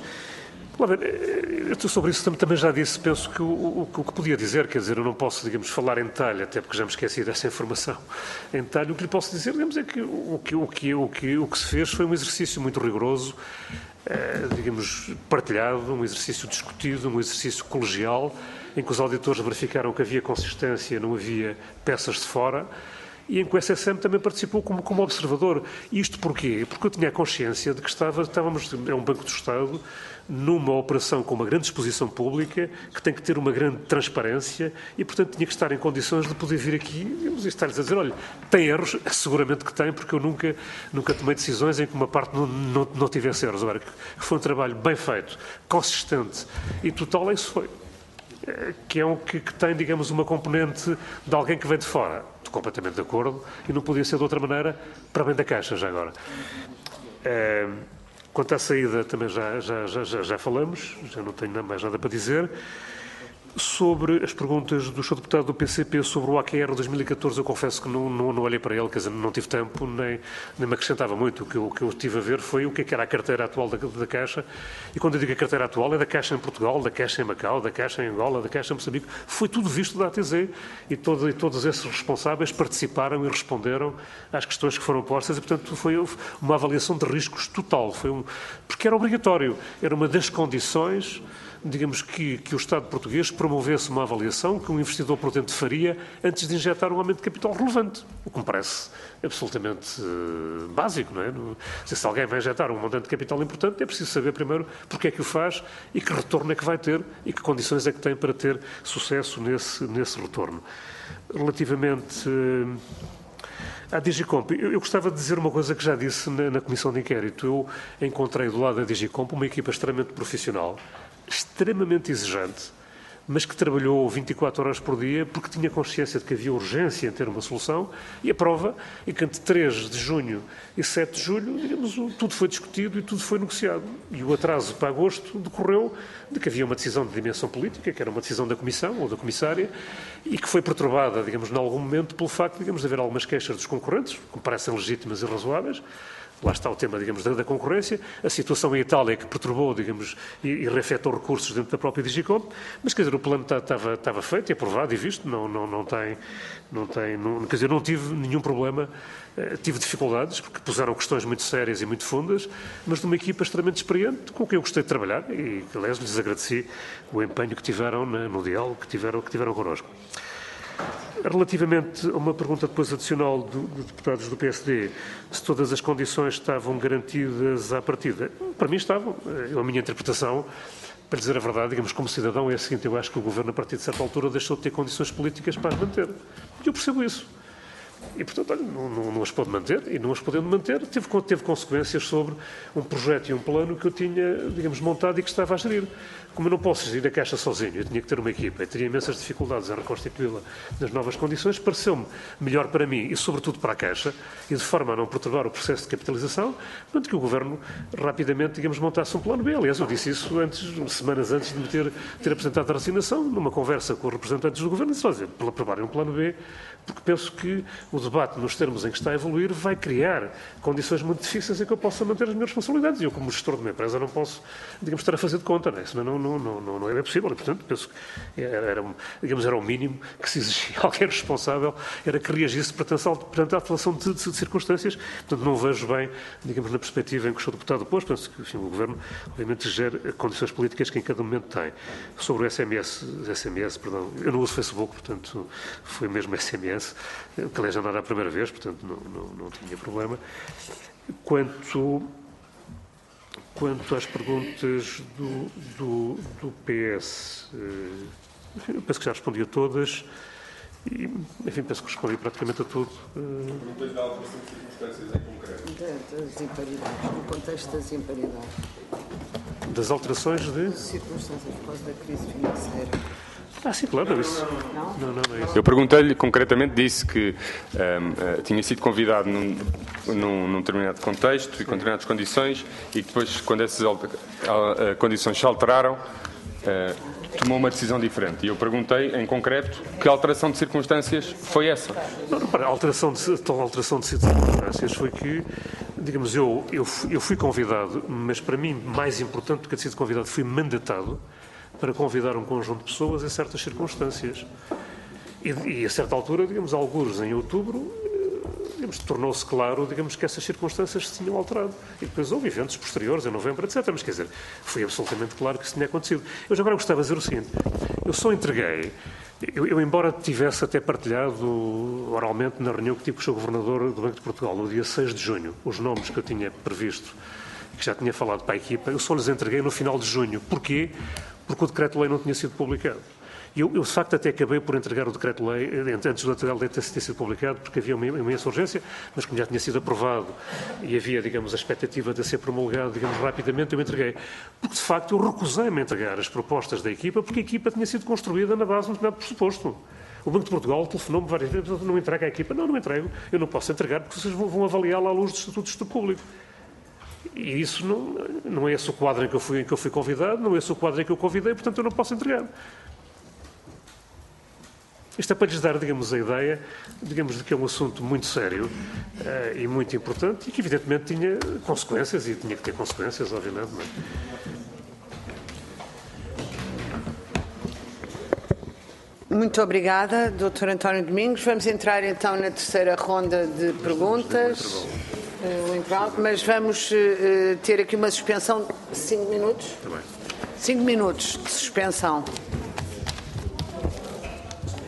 Eu sobre isso também já disse, penso que o, o, o que podia dizer, quer dizer, eu não posso, digamos, falar em detalhe, até porque já me esqueci dessa informação em detalhe. O que lhe posso dizer, digamos, é que o que, o que, o que, o que se fez foi um exercício muito rigoroso, eh, digamos, partilhado, um exercício discutido, um exercício colegial, em que os auditores verificaram que havia consistência, não havia peças de fora, e em que o S S M também participou como, como observador. Isto porquê? Porque eu tinha a consciência de que estava, estávamos, é um Banco do Estado, numa operação com uma grande exposição pública, que tem que ter uma grande transparência e, portanto, tinha que estar em condições de poder vir aqui e estar-lhes a dizer, olha, tem erros, seguramente que tem, porque eu nunca, nunca tomei decisões em que uma parte não, não, não tivesse erros. Agora, que foi um trabalho bem feito, consistente e total, isso foi. Que é um que, que tem, digamos, uma componente de alguém que vem de fora. Estou completamente de acordo e não podia ser de outra maneira para bem da Caixa, já agora. É, quanto à saída, também já, já, já, já falamos, já não tenho mais nada para dizer. Sobre as perguntas do senhor deputado do P C P sobre o A Q R de dois mil e catorze, eu confesso que não, não, não olhei para ele, quer dizer, não tive tempo, nem, nem me acrescentava muito. O que, eu, o que eu tive a ver foi o que, é que era a carteira atual da, da Caixa, e quando eu digo a carteira atual é da Caixa em Portugal, da Caixa em Macau, da Caixa em Angola, da Caixa em Moçambique, foi tudo visto da A T Z, e, todo, e todos esses responsáveis participaram e responderam às questões que foram postas, e portanto foi uma avaliação de riscos total, foi um, porque era obrigatório, era uma das condições, digamos, que, que o Estado português promovesse uma avaliação que um investidor prudente faria antes de injetar um aumento de capital relevante, o que me parece absolutamente uh, básico, não é? Se alguém vai injetar um montante de capital importante, é preciso saber primeiro porque é que o faz e que retorno é que vai ter e que condições é que tem para ter sucesso nesse, nesse retorno. Relativamente uh, à Digicomp, eu, eu gostava de dizer uma coisa que já disse na, na Comissão de Inquérito. Eu encontrei do lado da Digicomp uma equipa extremamente profissional, extremamente exigente, mas que trabalhou vinte e quatro horas por dia porque tinha consciência de que havia urgência em ter uma solução, e a prova é que entre três de junho e sete de julho, digamos, tudo foi discutido e tudo foi negociado. E o atraso para agosto decorreu de que havia uma decisão de dimensão política, que era uma decisão da Comissão ou da Comissária, e que foi perturbada, digamos, em algum momento pelo facto, digamos, de haver algumas queixas dos concorrentes, que me parecem legítimas e razoáveis. Lá está o tema, digamos, da, da concorrência, a situação em Itália que perturbou, digamos, e, e reafetou recursos dentro da própria Digicom, mas, quer dizer, o plano estava, estava feito e aprovado e visto, não, não, não tem, não tem, não, quer dizer, não tive nenhum problema, eh, tive dificuldades, porque puseram questões muito sérias e muito fundas, mas de uma equipa extremamente experiente, com quem eu gostei de trabalhar, e, aliás, lhes agradeci o empenho que tiveram na, no diálogo que tiveram, que tiveram connosco. Relativamente a uma pergunta depois adicional dos do deputados do P S D, se todas as condições estavam garantidas à partida, para mim estavam. A minha interpretação, para dizer a verdade, digamos, como cidadão, é a seguinte: eu acho que o Governo, a partir de certa altura, deixou de ter condições políticas para as manter. E eu percebo isso. E, portanto, olha, não, não, não as pôde manter, e não as podendo manter, teve, teve consequências sobre um projeto e um plano que eu tinha, digamos, montado e que estava a gerir. Como eu não posso gerir a Caixa sozinho, eu tinha que ter uma equipa, eu teria imensas dificuldades em reconstituí-la nas novas condições, pareceu-me melhor para mim e, sobretudo, para a Caixa, e de forma a não perturbar o processo de capitalização, portanto, que o Governo rapidamente, digamos, montasse um plano B. Aliás, eu disse isso antes, semanas antes de me ter, ter apresentado a resignação, numa conversa com os representantes do Governo, disse, olha, preparem um plano B, porque penso que o debate, nos termos em que está a evoluir, vai criar condições muito difíceis em que eu possa manter as minhas responsabilidades. E eu, como gestor de uma empresa, não posso, digamos, estar a fazer de conta, não é? Senão não, não, não, não, não é possível. E, portanto, penso que era, era, digamos, era o mínimo que se exigia alguém responsável, era que reagisse perante a alteração de, de, de circunstâncias. Portanto, não vejo bem, digamos, na perspectiva em que o senhor deputado pôs. Penso que, enfim, o Governo, obviamente, gera condições políticas que em cada momento tem. Sobre o S M S, S M S, perdão, eu não uso Facebook, portanto, foi mesmo S M S. Que aliás já não era a primeira vez, portanto não, não, não tinha problema. Quanto, quanto às perguntas do, do, do P S, enfim, eu penso que já respondi a todas e, enfim, penso que respondi praticamente a tudo.
Perguntas da alteração de circunstâncias em concreto.
Das imparidades, no contexto das imparidades.
Das alterações de...
Circunstâncias por causa da crise financeira.
Ah, sim, claro, isso. Não, não, não é isso.
Eu perguntei-lhe concretamente, disse que um, uh, tinha sido convidado num, num, num determinado contexto e com determinadas condições e que depois, quando essas alter, uh, condições se alteraram, uh, tomou uma decisão diferente. E eu perguntei, em concreto, que alteração de circunstâncias foi essa?
Não, não, para, a alteração de, tal alteração de circunstâncias foi que, digamos, eu, eu, eu fui convidado, mas para mim, mais importante do que ter sido convidado, fui mandatado para convidar um conjunto de pessoas em certas circunstâncias. E, e a certa altura, digamos, alguns em outubro, digamos, tornou-se claro, digamos, que essas circunstâncias se tinham alterado. E depois houve eventos posteriores, em novembro, etcétera. Mas, quer dizer, foi absolutamente claro que isso tinha acontecido. Eu já agora gostava de dizer o seguinte, eu só entreguei, eu, eu embora tivesse até partilhado oralmente na reunião que tive com o senhor Governador do Banco de Portugal, no dia seis de junho, os nomes que eu tinha previsto, que já tinha falado para a equipa, eu só lhes entreguei no final de junho. Porquê? Porque o decreto-lei não tinha sido publicado. Eu, eu, de facto, até acabei por entregar o decreto-lei antes do decreto-lei ter sido publicado, porque havia uma imensa urgência, mas como já tinha sido aprovado e havia, digamos, a expectativa de ser promulgado, digamos, rapidamente, eu entreguei. Porque, de facto, eu recusei-me a entregar as propostas da equipa, porque a equipa tinha sido construída na base de um determinado pressuposto. O Banco de Portugal telefonou-me várias vezes, não entrega a equipa. Não, não entrego. Eu não posso entregar, porque vocês vão avaliá-la à luz dos estatutos do público. E isso não, não é esse o quadro em que, eu fui, em que eu fui convidado, não é esse o quadro em que eu convidei, portanto eu não posso entregar. Isto é para lhes dar, digamos, a ideia, digamos, de que é um assunto muito sério uh, e muito importante e que, evidentemente, tinha consequências e tinha que ter consequências, obviamente. Não é?
Muito obrigada, doutor António Domingos. Vamos entrar, então, na terceira ronda de perguntas. Mas vamos uh, ter aqui uma suspensão de cinco minutos. Cinco minutos de suspensão.